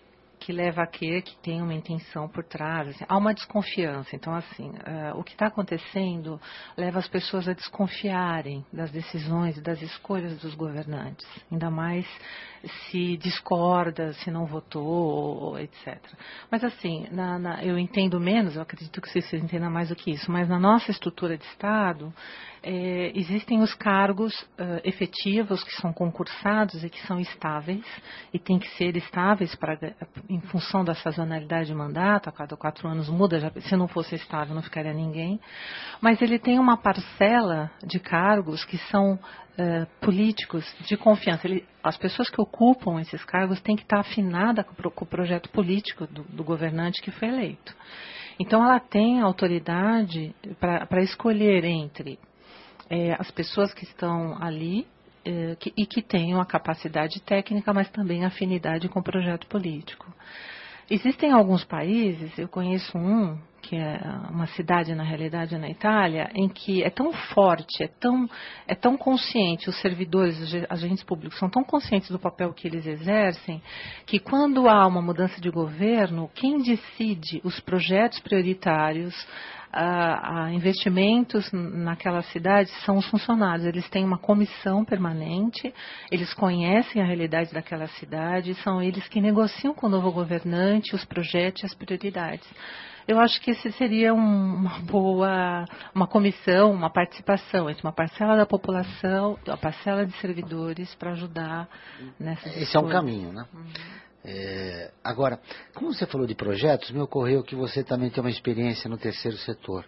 S5: que leva a crer que tem uma intenção por trás. Assim, há uma desconfiança. Então, assim, o que está acontecendo leva as pessoas a desconfiarem das decisões e das escolhas dos governantes. Ainda mais se discorda, se não votou, etc. Mas, assim, eu entendo menos, eu acredito que você entenda mais do que isso, mas na nossa estrutura de Estado, existem os cargos efetivos que são concursados e que são estáveis, e tem que ser estáveis em função da sazonalidade de mandato, a cada 4 anos muda, se não fosse estável não ficaria ninguém, mas ele tem uma parcela de cargos que são políticos de confiança. As pessoas que ocupam esses cargos têm que estar afinadas com o projeto político do governante que foi eleito. Então ela tem autoridade para escolher entre as pessoas que estão ali e que tenham a capacidade técnica, mas também afinidade com o projeto político. Existem alguns países, eu conheço um, que é uma cidade, na realidade, na Itália, em que é tão forte, é tão consciente, os servidores, os agentes públicos são tão conscientes do papel que eles exercem, que quando há uma mudança de governo, quem decide os projetos prioritários, a investimentos naquela cidade são os funcionários. Eles têm uma comissão permanente, eles conhecem a realidade daquela cidade, são eles que negociam com o novo governante os projetos e as prioridades. Eu acho que esse seria uma comissão, uma participação entre uma parcela da população e uma parcela de servidores para ajudar nessa discussão.
S4: Esse é um caminho, né? Agora, como você falou de projetos, me ocorreu que você também tem uma experiência no terceiro setor.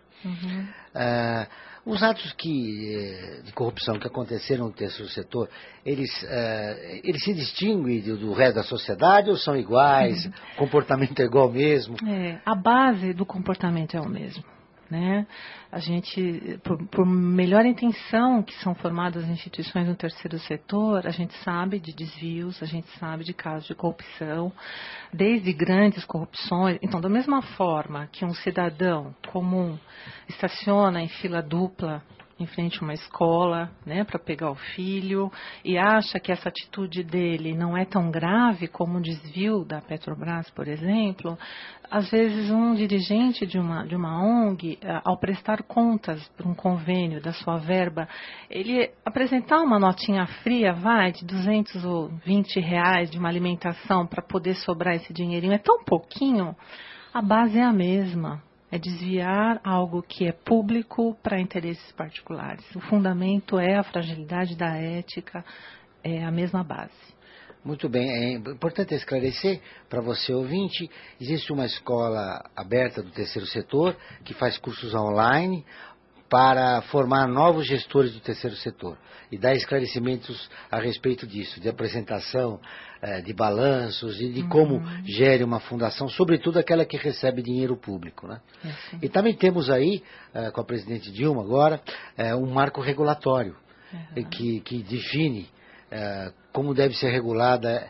S4: Os atos de corrupção que aconteceram no terceiro setor, eles se distinguem do resto da sociedade ou são iguais? O comportamento é igual mesmo?
S5: A base do comportamento é o mesmo. Né? A gente, por melhor intenção que são formadas as instituições no terceiro setor, a gente sabe de desvios, a gente sabe de casos de corrupção, desde grandes corrupções. Então, da mesma forma que um cidadão comum estaciona em fila dupla em frente a uma escola, né, para pegar o filho, e acha que essa atitude dele não é tão grave como um desvio da Petrobras, por exemplo, às vezes um dirigente de uma ONG, ao prestar contas por um convênio da sua verba, ele apresentar uma notinha fria, de R$220 de uma alimentação para poder sobrar esse dinheirinho, é tão pouquinho, a base é a mesma. É desviar algo que é público para interesses particulares. O fundamento é a fragilidade da ética, é a mesma base.
S4: Muito bem, é importante esclarecer para você ouvinte, existe uma escola aberta do terceiro setor que faz cursos online para formar novos gestores do terceiro setor e dar esclarecimentos a respeito disso, de apresentação de balanços e de como gere uma fundação, sobretudo aquela que recebe dinheiro público. Né? E também temos aí, com a presidente Dilma agora, um marco regulatório que define como deve ser regulada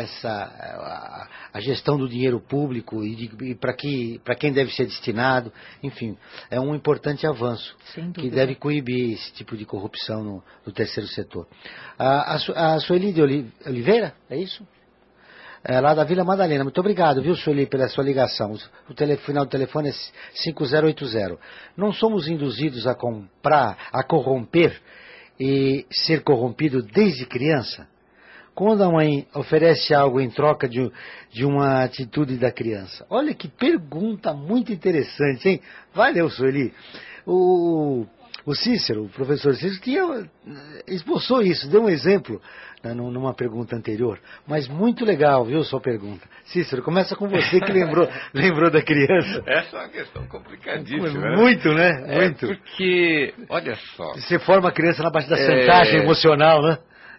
S4: a gestão do dinheiro público e para quem deve ser destinado. Enfim, é um importante avanço que deve coibir esse tipo de corrupção no terceiro setor. A Sueli de Oliveira, é isso? Lá da Vila Madalena. Muito obrigado, viu, Sueli, pela sua ligação. O final do telefone é 5080. Não somos induzidos a corromper e ser corrompido desde criança? Quando a mãe oferece algo em troca de uma atitude da criança? Olha que pergunta muito interessante, hein? Valeu, Sueli. O Cícero, o professor Cícero, esboçou isso, deu um exemplo numa pergunta anterior. Mas muito legal, viu, sua pergunta. Cícero, começa com você que lembrou da criança.
S6: Essa é uma questão complicadíssima.
S4: Muito, né? Muito.
S6: Porque, olha só.
S4: Você forma a criança na base da chantagem emocional, né?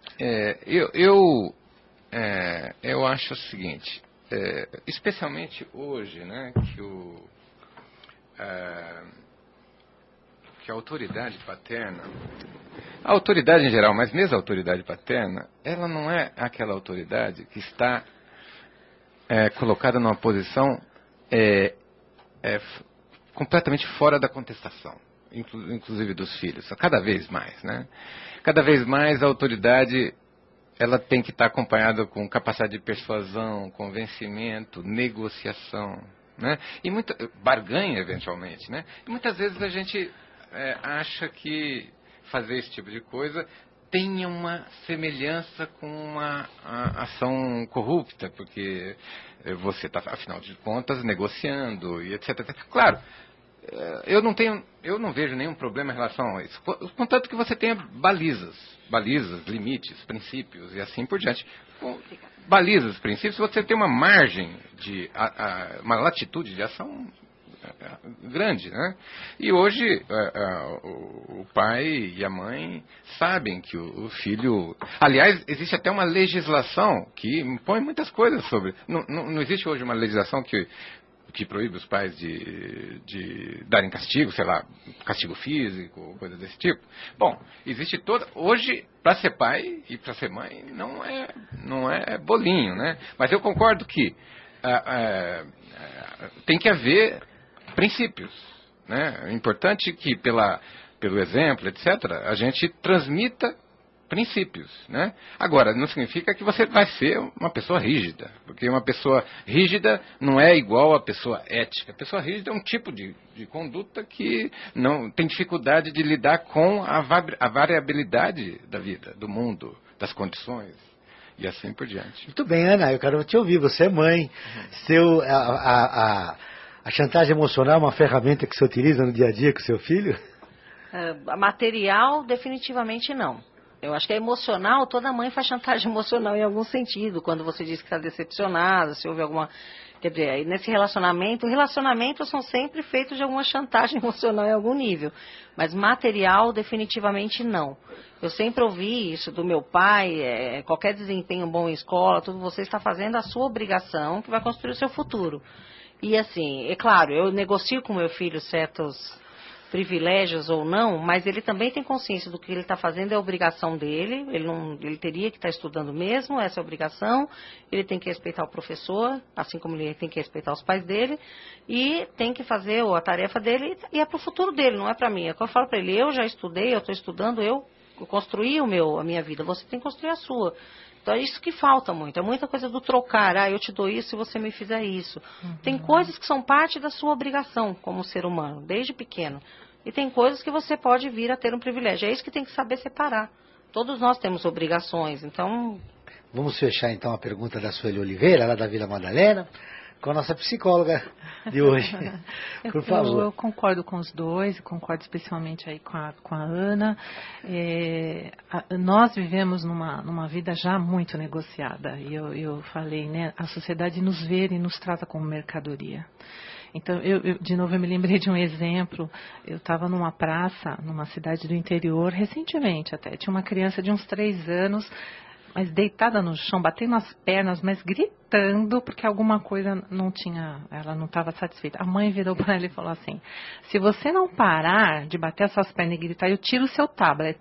S6: Eu acho o seguinte, especialmente hoje, né, que a autoridade paterna, a autoridade em geral, mas mesmo a autoridade paterna, ela não é aquela autoridade que está colocada numa posição completamente fora da contestação, inclusive dos filhos, cada vez mais, né? Cada vez mais a autoridade ela tem que estar acompanhada com capacidade de persuasão, convencimento, negociação, né? E barganha, eventualmente, né? E muitas vezes a gente acha que fazer esse tipo de coisa tenha uma semelhança com uma ação corrupta, porque você está, afinal de contas, negociando e etc. Claro, eu não vejo nenhum problema em relação a isso, contanto que você tenha balizas, limites, princípios e assim por diante. Com balizas, princípios, você tem uma margem uma latitude de ação grande, né? E hoje o pai e a mãe sabem que o filho... Aliás, existe até uma legislação que impõe muitas coisas sobre... Não existe hoje uma legislação que proíbe os pais de darem castigo, sei lá, castigo físico, coisa desse tipo. Bom, existe toda... Hoje, para ser pai e para ser mãe, não é bolinho, né? Mas eu concordo que tem que haver princípios, né? É importante que pelo exemplo, etc., a gente transmita princípios, né? Agora, não significa que você vai ser uma pessoa rígida, porque uma pessoa rígida não é igual a pessoa ética. A pessoa rígida é um tipo de conduta que não tem dificuldade de lidar com a variabilidade da vida, do mundo, das condições e assim por diante.
S4: Muito bem, Ana, eu quero te ouvir. Você é mãe. A chantagem emocional é uma ferramenta que você utiliza no dia a dia com seu filho?
S7: Material, definitivamente não. Eu acho que é emocional, toda mãe faz chantagem emocional em algum sentido. Quando você diz que está decepcionada, se houve alguma... Quer dizer, nesse relacionamentos são sempre feitos de alguma chantagem emocional em algum nível. Mas material, definitivamente não. Eu sempre ouvi isso do meu pai, qualquer desempenho bom em escola, tudo, você está fazendo a sua obrigação que vai construir o seu futuro. E assim, é claro, eu negocio com meu filho certos privilégios ou não, mas ele também tem consciência do que ele está fazendo, é a obrigação dele, ele teria que estar estudando mesmo, essa é a obrigação, ele tem que respeitar o professor, assim como ele tem que respeitar os pais dele, e tem que fazer a tarefa dele, e é para o futuro dele, não é para mim. É que eu falo para ele, eu já estudei, eu estou estudando, eu construí a minha vida, você tem que construir a sua. Então é isso que falta muito, é muita coisa do trocar, eu te dou isso se você me fizer isso. Tem coisas que são parte da sua obrigação como ser humano, desde pequeno. E tem coisas que você pode vir a ter um privilégio. É isso que tem que saber separar. Todos nós temos obrigações, então...
S4: Vamos fechar então a pergunta da Sueli Oliveira, lá da Vila Madalena, com a nossa psicóloga de hoje. Por favor.
S5: Eu concordo com os dois, concordo especialmente aí com a Ana. Nós vivemos numa vida já muito negociada. E eu falei, né, a sociedade nos vê e nos trata como mercadoria. Então, de novo, eu me lembrei de um exemplo. Eu estava numa praça, numa cidade do interior, recentemente até. Tinha uma criança de uns 3 anos, mas deitada no chão, batendo as pernas, mas gritando, porque alguma coisa ela não estava satisfeita. A mãe virou para ela e falou assim, se você não parar de bater as suas pernas e gritar, eu tiro o seu tablet.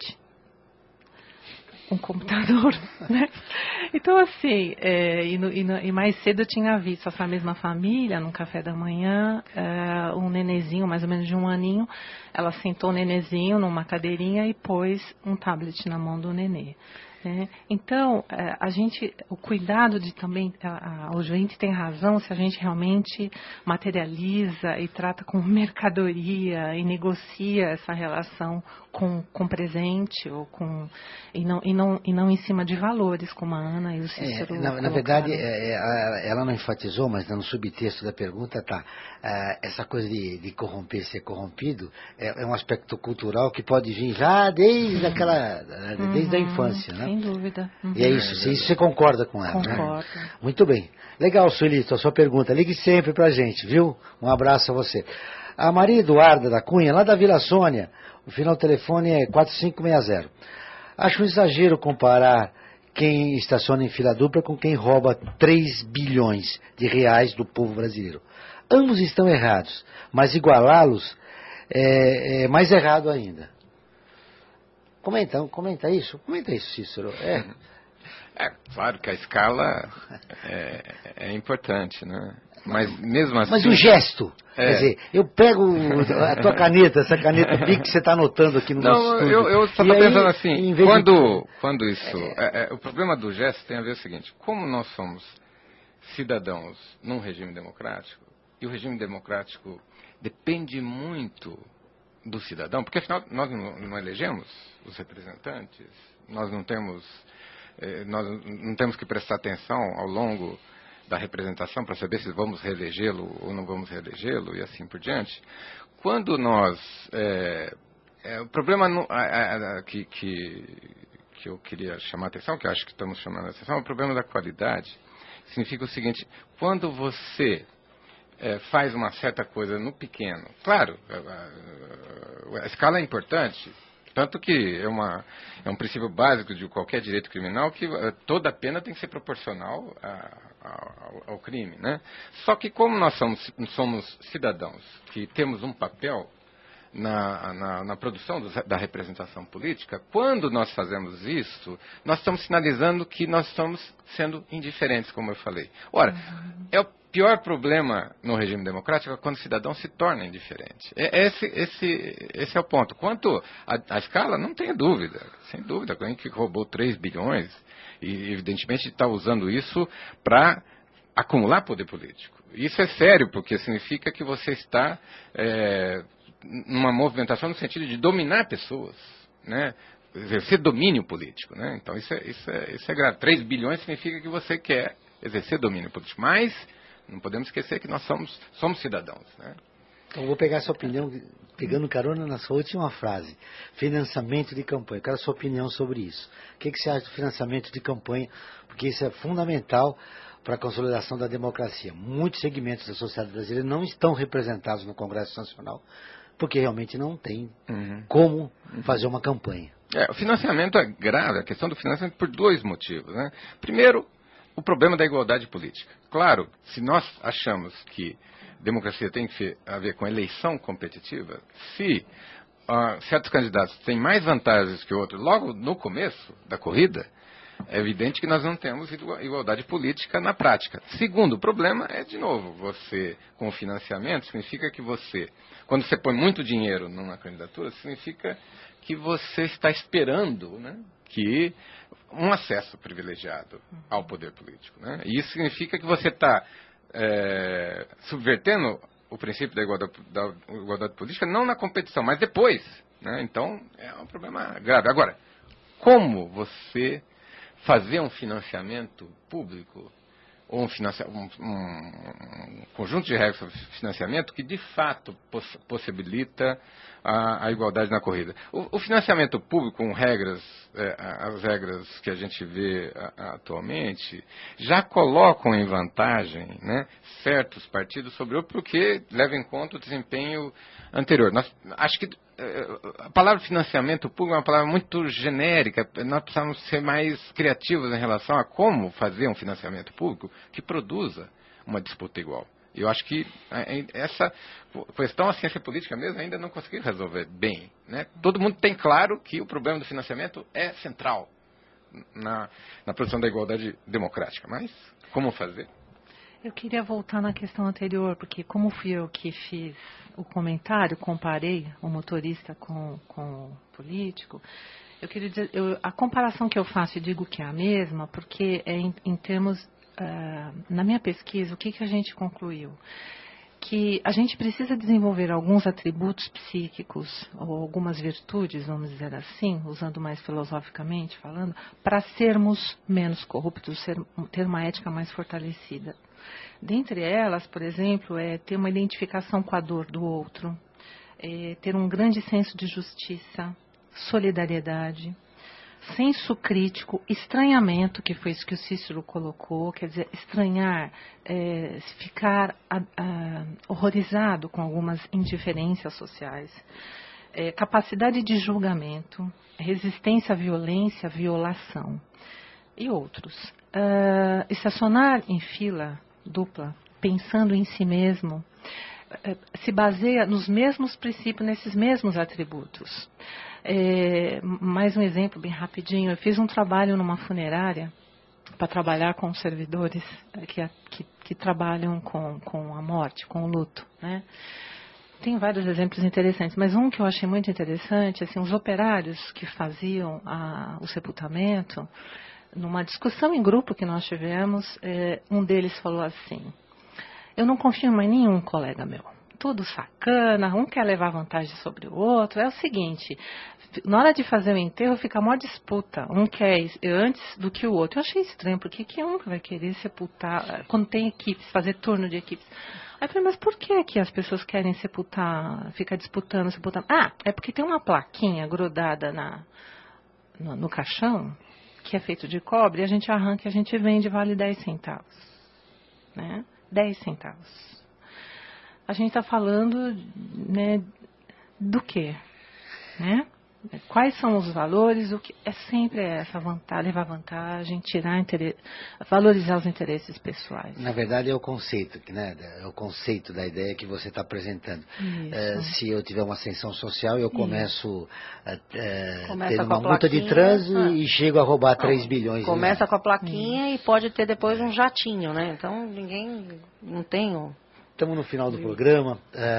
S5: Um computador, né? Então, assim, e mais cedo eu tinha visto essa mesma família, num café da manhã, um nenezinho, mais ou menos de 1 aninho, ela sentou o nenezinho numa cadeirinha e pôs um tablet na mão do nenê. Então, o cuidado de também, o gente tem razão se a gente realmente materializa e trata com mercadoria e negocia essa relação com presente e não em cima de valores, como a Ana e o Cícero
S4: na verdade, ela não enfatizou, mas no subtexto da pergunta está essa coisa de corromper, ser corrompido, é um aspecto cultural que pode vir já desde a infância, né?
S5: Sem dúvida.
S4: E é isso, isso você concorda com ela,
S5: Concordo.
S4: Né? Muito bem. Legal, Suelito, a sua pergunta. Ligue sempre pra gente, viu? Um abraço a você. A Maria Eduarda da Cunha, lá da Vila Sônia, o final do telefone é 4560. Acho um exagero comparar quem estaciona em fila dupla com quem rouba 3 bilhões de reais do povo brasileiro. Ambos estão errados, mas igualá-los é mais errado ainda. Comenta isso, Cícero.
S6: Claro que a escala é importante, né? Mas mesmo assim...
S4: Mas o gesto, quer dizer, eu pego a tua caneta, essa caneta Bic que você está anotando aqui no nosso estúdio.
S6: Eu só estou pensando assim, quando isso... o problema do gesto tem a ver o seguinte, como nós somos cidadãos num regime democrático, e o regime democrático depende muito do cidadão, porque afinal nós não elegemos os representantes, nós não temos que prestar atenção ao longo da representação para saber se vamos reelegê-lo ou não vamos reelegê-lo e assim por diante. Quando nós... o problema que eu queria chamar a atenção, que eu acho que estamos chamando a atenção, é o problema da qualidade. Significa o seguinte, quando você faz uma certa coisa no pequeno, claro, a escala é importante, tanto que é um princípio básico de qualquer direito criminal que toda pena tem que ser proporcional ao crime, né? Só que como nós somos cidadãos que temos um papel na produção da representação política, quando nós fazemos isso, nós estamos sinalizando que nós estamos sendo indiferentes, como eu falei. Ora, é o pior problema no regime democrático é quando o cidadão se torna indiferente. Esse é o ponto. Quanto à escala, não tenha dúvida. Sem dúvida, alguém que roubou 3 bilhões e, evidentemente, está usando isso para acumular poder político. Isso é sério, porque significa que você está numa movimentação no sentido de dominar pessoas, né? Exercer domínio político, né? Então, isso é grave. 3 bilhões significa que você quer exercer domínio político. Mas não podemos esquecer que nós somos cidadãos, né?
S4: Então, vou pegar a sua opinião, pegando carona na sua última frase. Financiamento de campanha. Eu quero a sua opinião sobre isso. O que você acha do financiamento de campanha? Porque isso é fundamental para a consolidação da democracia. Muitos segmentos da sociedade brasileira não estão representados no Congresso Nacional, porque realmente não tem como fazer uma campanha.
S6: O financiamento é grave, a questão do financiamento por 2 motivos, né? Primeiro, o problema da igualdade política. Claro, se nós achamos que democracia tem que a ver com eleição competitiva, se certos candidatos têm mais vantagens que outros logo no começo da corrida, é evidente que nós não temos igualdade política na prática. Segundo, o problema é, de novo, você, com o financiamento, significa que você, quando você põe muito dinheiro numa candidatura, significa que você está esperando, né, que um acesso privilegiado ao poder político, né? E isso significa que você está subvertendo o princípio da igualdade política, não na competição, mas depois, né? Então, é um problema grave. Agora, como você fazer um financiamento público ou um conjunto de regras sobre financiamento que de fato possibilita a igualdade na corrida. O financiamento público com regras, as regras que a gente vê atualmente, já colocam em vantagem, né, certos partidos sobre outros porque levam em conta o desempenho anterior. Acho que a palavra financiamento público é uma palavra muito genérica. Nós precisamos ser mais criativos em relação a como fazer um financiamento público que produza uma disputa igual. Eu acho que essa questão, a ciência política mesmo, ainda não conseguiu resolver bem, né? Todo mundo tem claro que o problema do financiamento é central na produção da igualdade democrática. Mas como fazer?
S5: Eu queria voltar na questão anterior, porque como fui eu que fiz o comentário, comparei o motorista com o político, eu queria dizer, a comparação que eu faço e digo que é a mesma, porque é em termos, na minha pesquisa, o que a gente concluiu? Que a gente precisa desenvolver alguns atributos psíquicos, ou algumas virtudes, vamos dizer assim, usando mais filosoficamente falando, para sermos menos corruptos, ter uma ética mais fortalecida. Dentre elas, por exemplo, é ter uma identificação com a dor do outro, ter um grande senso de justiça, solidariedade, senso crítico, estranhamento, que foi isso que o Cícero colocou, quer dizer, estranhar, ficar horrorizado com algumas indiferenças sociais, capacidade de julgamento, resistência à violência, violação e outros. Estacionar em fila dupla, pensando em si mesmo, se baseia nos mesmos princípios, nesses mesmos atributos. Mais um exemplo bem rapidinho. Eu fiz um trabalho numa funerária para trabalhar com servidores que trabalham com a morte, com o luto, né? Tem vários exemplos interessantes, mas um que eu achei muito interessante, assim, os operários que faziam o sepultamento, numa discussão em grupo que nós tivemos, um deles falou assim: eu não confio em mais nenhum colega meu, tudo sacana, um quer levar vantagem sobre o outro. É o seguinte, na hora de fazer o enterro fica a maior disputa, um quer antes do que o outro. Eu achei estranho, porque que um vai querer sepultar, quando tem equipes, fazer turno de equipes? Aí eu falei, mas por que as pessoas querem sepultar, ficar disputando? É porque tem uma plaquinha grudada no caixão, que é feito de cobre, a gente arranca e a gente vende, vale 10 centavos. Né? 10 centavos. A gente está falando, né, do quê? Né? Quais são os valores? O que é sempre essa vantagem, levar vantagem, valorizar os interesses pessoais.
S4: Na verdade é o conceito, né? É o conceito da ideia que você está apresentando. Se eu tiver uma ascensão social, eu começo a ter uma multa de trânsito e chego a roubar 3 bilhões.
S7: Começa com a plaquinha e pode ter depois um jatinho, né? Então ninguém não tem.
S4: Estamos no final do programa.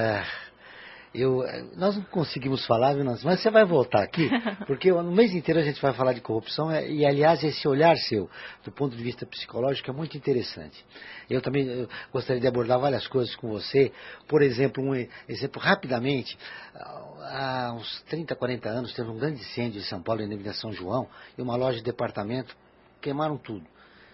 S4: Nós não conseguimos falar, mas você vai voltar aqui, porque no mês inteiro a gente vai falar de corrupção e, aliás, esse olhar seu, do ponto de vista psicológico, é muito interessante. Eu também gostaria de abordar várias coisas com você. Por exemplo, rapidamente, há uns 30, 40 anos, teve um grande incêndio em São Paulo, em Avenida São João, e uma loja de departamento, queimaram tudo.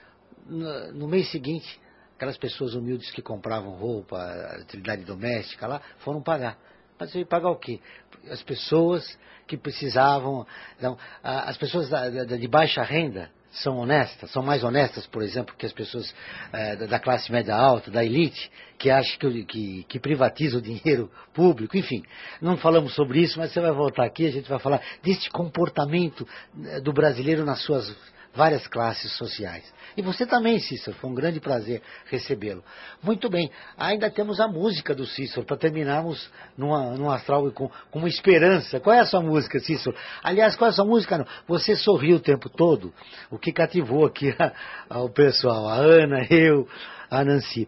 S4: No mês seguinte, aquelas pessoas humildes que compravam roupa, utilidade doméstica lá, foram pagar. Mas veio pagar o quê? As pessoas que precisavam... Então, as pessoas de baixa renda são honestas, são mais honestas, por exemplo, que as pessoas da classe média alta, da elite, que acham que privatiza o dinheiro público. Enfim, não falamos sobre isso, mas você vai voltar aqui, a gente vai falar deste comportamento do brasileiro nas suas várias classes sociais. E você também, Cícero, foi um grande prazer recebê-lo. Muito bem, ainda temos a música do Cícero, para terminarmos num astral com uma esperança. Qual é a sua música, Cícero? Aliás, qual é a sua música? Não. Você sorriu o tempo todo, o que cativou aqui o pessoal, a Ana, eu, a Nancy.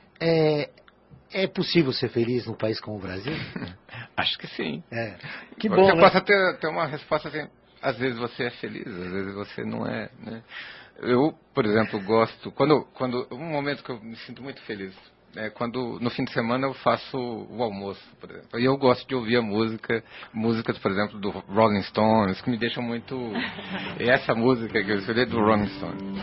S4: É possível ser feliz num país como o Brasil?
S6: Acho que sim.
S4: Que bom,
S6: Você possa ter uma resposta assim, às vezes você é feliz, às vezes você não é, né? Eu, por exemplo, gosto... Um momento que eu me sinto muito feliz é quando, no fim de semana, eu faço o almoço, por exemplo. E eu gosto de ouvir músicas, por exemplo, do Rolling Stones, que me deixam muito... Essa música que eu escolhi é do Rolling Stones.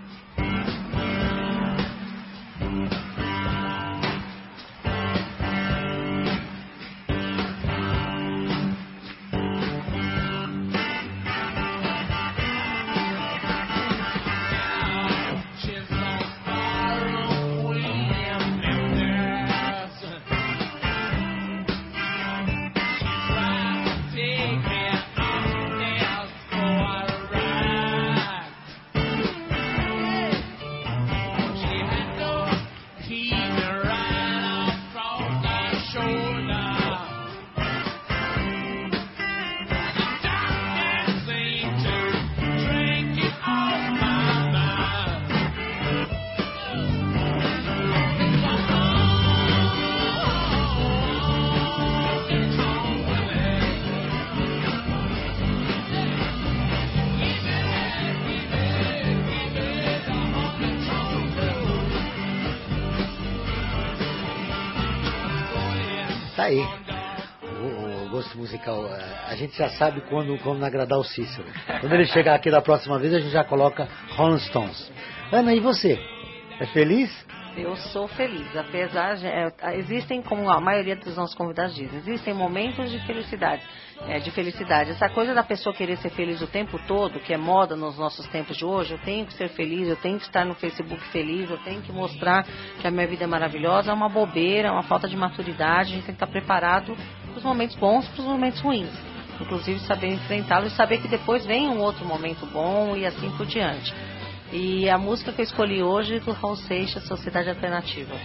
S4: Tá aí. O gosto musical, a gente já sabe quando agradar o Cícero. Quando ele chegar aqui da próxima vez, a gente já coloca Rolling Stones. Ana, e você? É feliz?
S7: Eu sou feliz, apesar existem, como a maioria dos nossos convidados dizem, existem momentos de felicidade. Essa coisa da pessoa querer ser feliz o tempo todo, que é moda nos nossos tempos de hoje, eu tenho que ser feliz, eu tenho que estar no Facebook feliz, eu tenho que mostrar que a minha vida é maravilhosa, é uma bobeira, é uma falta de maturidade, a gente tem que estar preparado para os momentos bons e para os momentos ruins. Inclusive saber enfrentá-los e saber que depois vem um outro momento bom e assim por diante. E a música que eu escolhi hoje é do Raul Seixas, Sociedade Alternativa.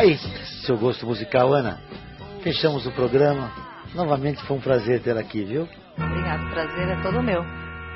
S4: aí, seu gosto musical, Ana. Fechamos o programa. Novamente foi um prazer tê-la aqui, viu?
S7: Obrigado, o prazer é todo meu.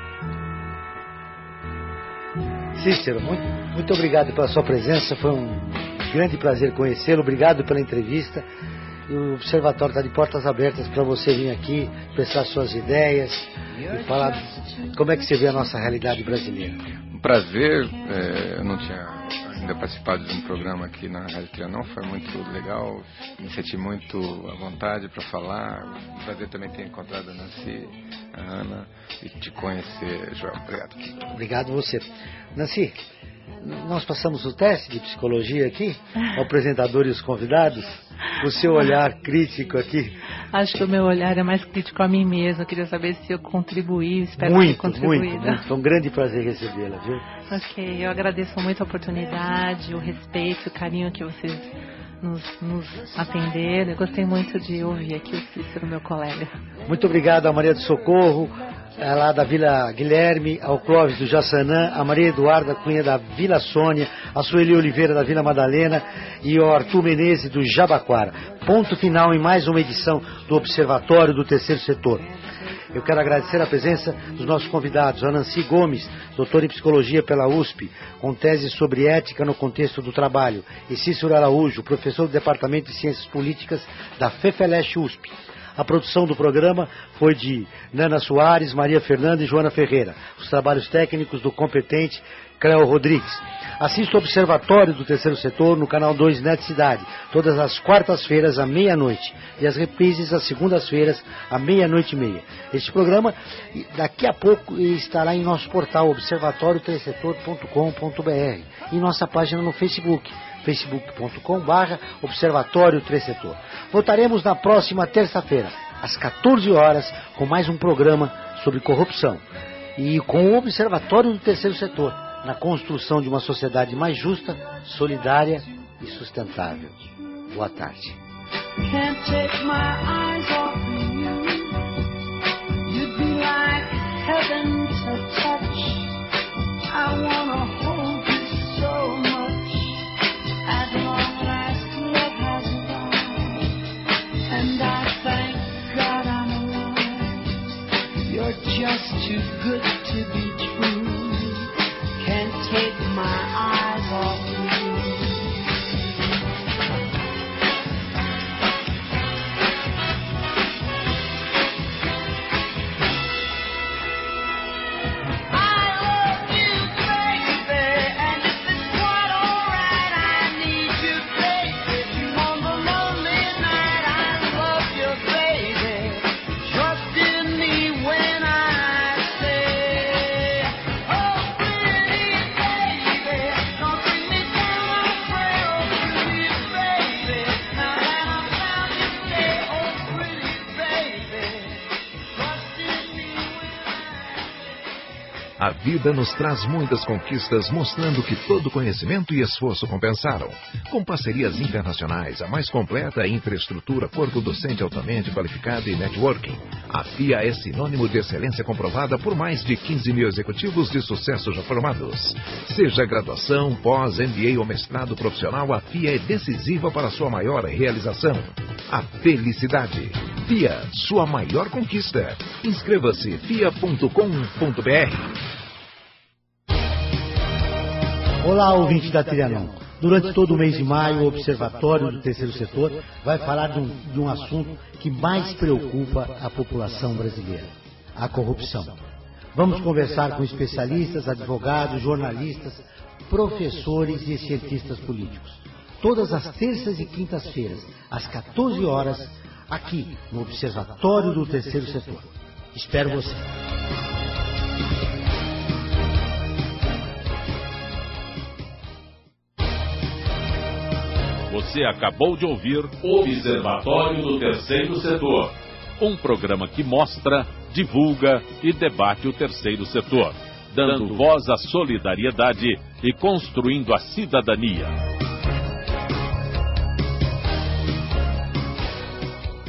S4: Cícero, muito obrigado pela sua presença. Foi um grande prazer conhecê-lo. Obrigado pela entrevista. E o Observatório está de portas abertas para você vir aqui, expressar suas ideias e falar como é que você vê a nossa realidade brasileira.
S6: Um prazer. Eu não tinha ainda participado de um programa aqui na Rádio Trianon. Foi muito legal. Me senti muito à vontade para falar. Um prazer também ter encontrado a Nancy, a Ana e te conhecer, Joel. Obrigado.
S4: Obrigado você. Nancy, nós passamos o teste de psicologia aqui, o apresentador e os convidados. O seu olhar crítico aqui.
S5: Acho que o meu olhar é mais crítico a mim mesma. Eu queria saber se eu contribuí. Espero ter contribuído.
S4: Muito. Foi um grande prazer recebê-la, viu?
S5: Ok, eu agradeço muito a oportunidade, o respeito, o carinho que vocês nos atenderam. Eu gostei muito de ouvir aqui o Cícero, meu colega.
S4: Muito obrigado a Maria do Socorro, lá da Vila Guilherme, ao Clóvis do Jaçanã, a Maria Eduarda Cunha da Vila Sônia, a Sueli Oliveira da Vila Madalena e ao Arthur Menezes do Jabaquara. Ponto final em mais uma edição do Observatório do Terceiro Setor. Eu quero agradecer a presença dos nossos convidados, a Nancy Gomes, doutora em Psicologia pela USP, com tese sobre ética no contexto do trabalho, e Cícero Araújo, professor do Departamento de Ciências Políticas da FEFELESH USP. A produção do programa foi de Nana Soares, Maria Fernanda e Joana Ferreira. Os trabalhos técnicos do competente Cleo Rodrigues. Assista o Observatório do Terceiro Setor no canal 2 Net Cidade, todas as quartas-feiras à meia-noite e as reprises às segundas-feiras à meia-noite e meia. Este programa daqui a pouco estará em nosso portal observatoriotrêssetor.com.br e nossa página no Facebook, facebook.com/Observatório Terceiro. Voltaremos na próxima terça-feira, às 14 horas, com mais um programa sobre corrupção e com o Observatório do Terceiro Setor, na construção de uma sociedade mais justa, solidária e sustentável. Boa tarde. Can't take my eyes off you. You'd be like heaven to touch. I wanna hold you so much. At long last love has arrived, and I thank God I'm alive. You're just too good to be true. Can't take my eyes off you. I love you, baby, and if it's quite alright, I need you, baby. On the lonely night, I love you, baby. Trust in me when I say, oh, pretty baby, don't bring me down, I pray, oh, pretty baby. Now that I found you, say, oh, pretty baby, trust in me when I
S2: A vida nos traz muitas conquistas, mostrando que todo conhecimento e esforço compensaram. Com parcerias internacionais, a mais completa infraestrutura, corpo docente altamente qualificado e networking, a FIA é sinônimo de excelência comprovada por mais de 15 mil executivos de sucesso já formados. Seja graduação, pós, MBA ou mestrado profissional, a FIA é decisiva para sua maior realização. A felicidade. FIA, sua maior conquista. Inscreva-se fia.com.br.
S4: Olá, ouvinte da Trianon. Durante todo o mês de maio, o Observatório do Terceiro Setor vai falar de um assunto que mais preocupa a população brasileira: a corrupção. Vamos conversar com especialistas, advogados, jornalistas, professores e cientistas políticos. Todas as terças e quintas-feiras, às 14 horas, aqui no Observatório do Terceiro Setor. Espero você.
S1: Você acabou de ouvir Observatório do Terceiro Setor, um programa que mostra, divulga e debate o terceiro setor, dando voz à solidariedade e construindo a cidadania.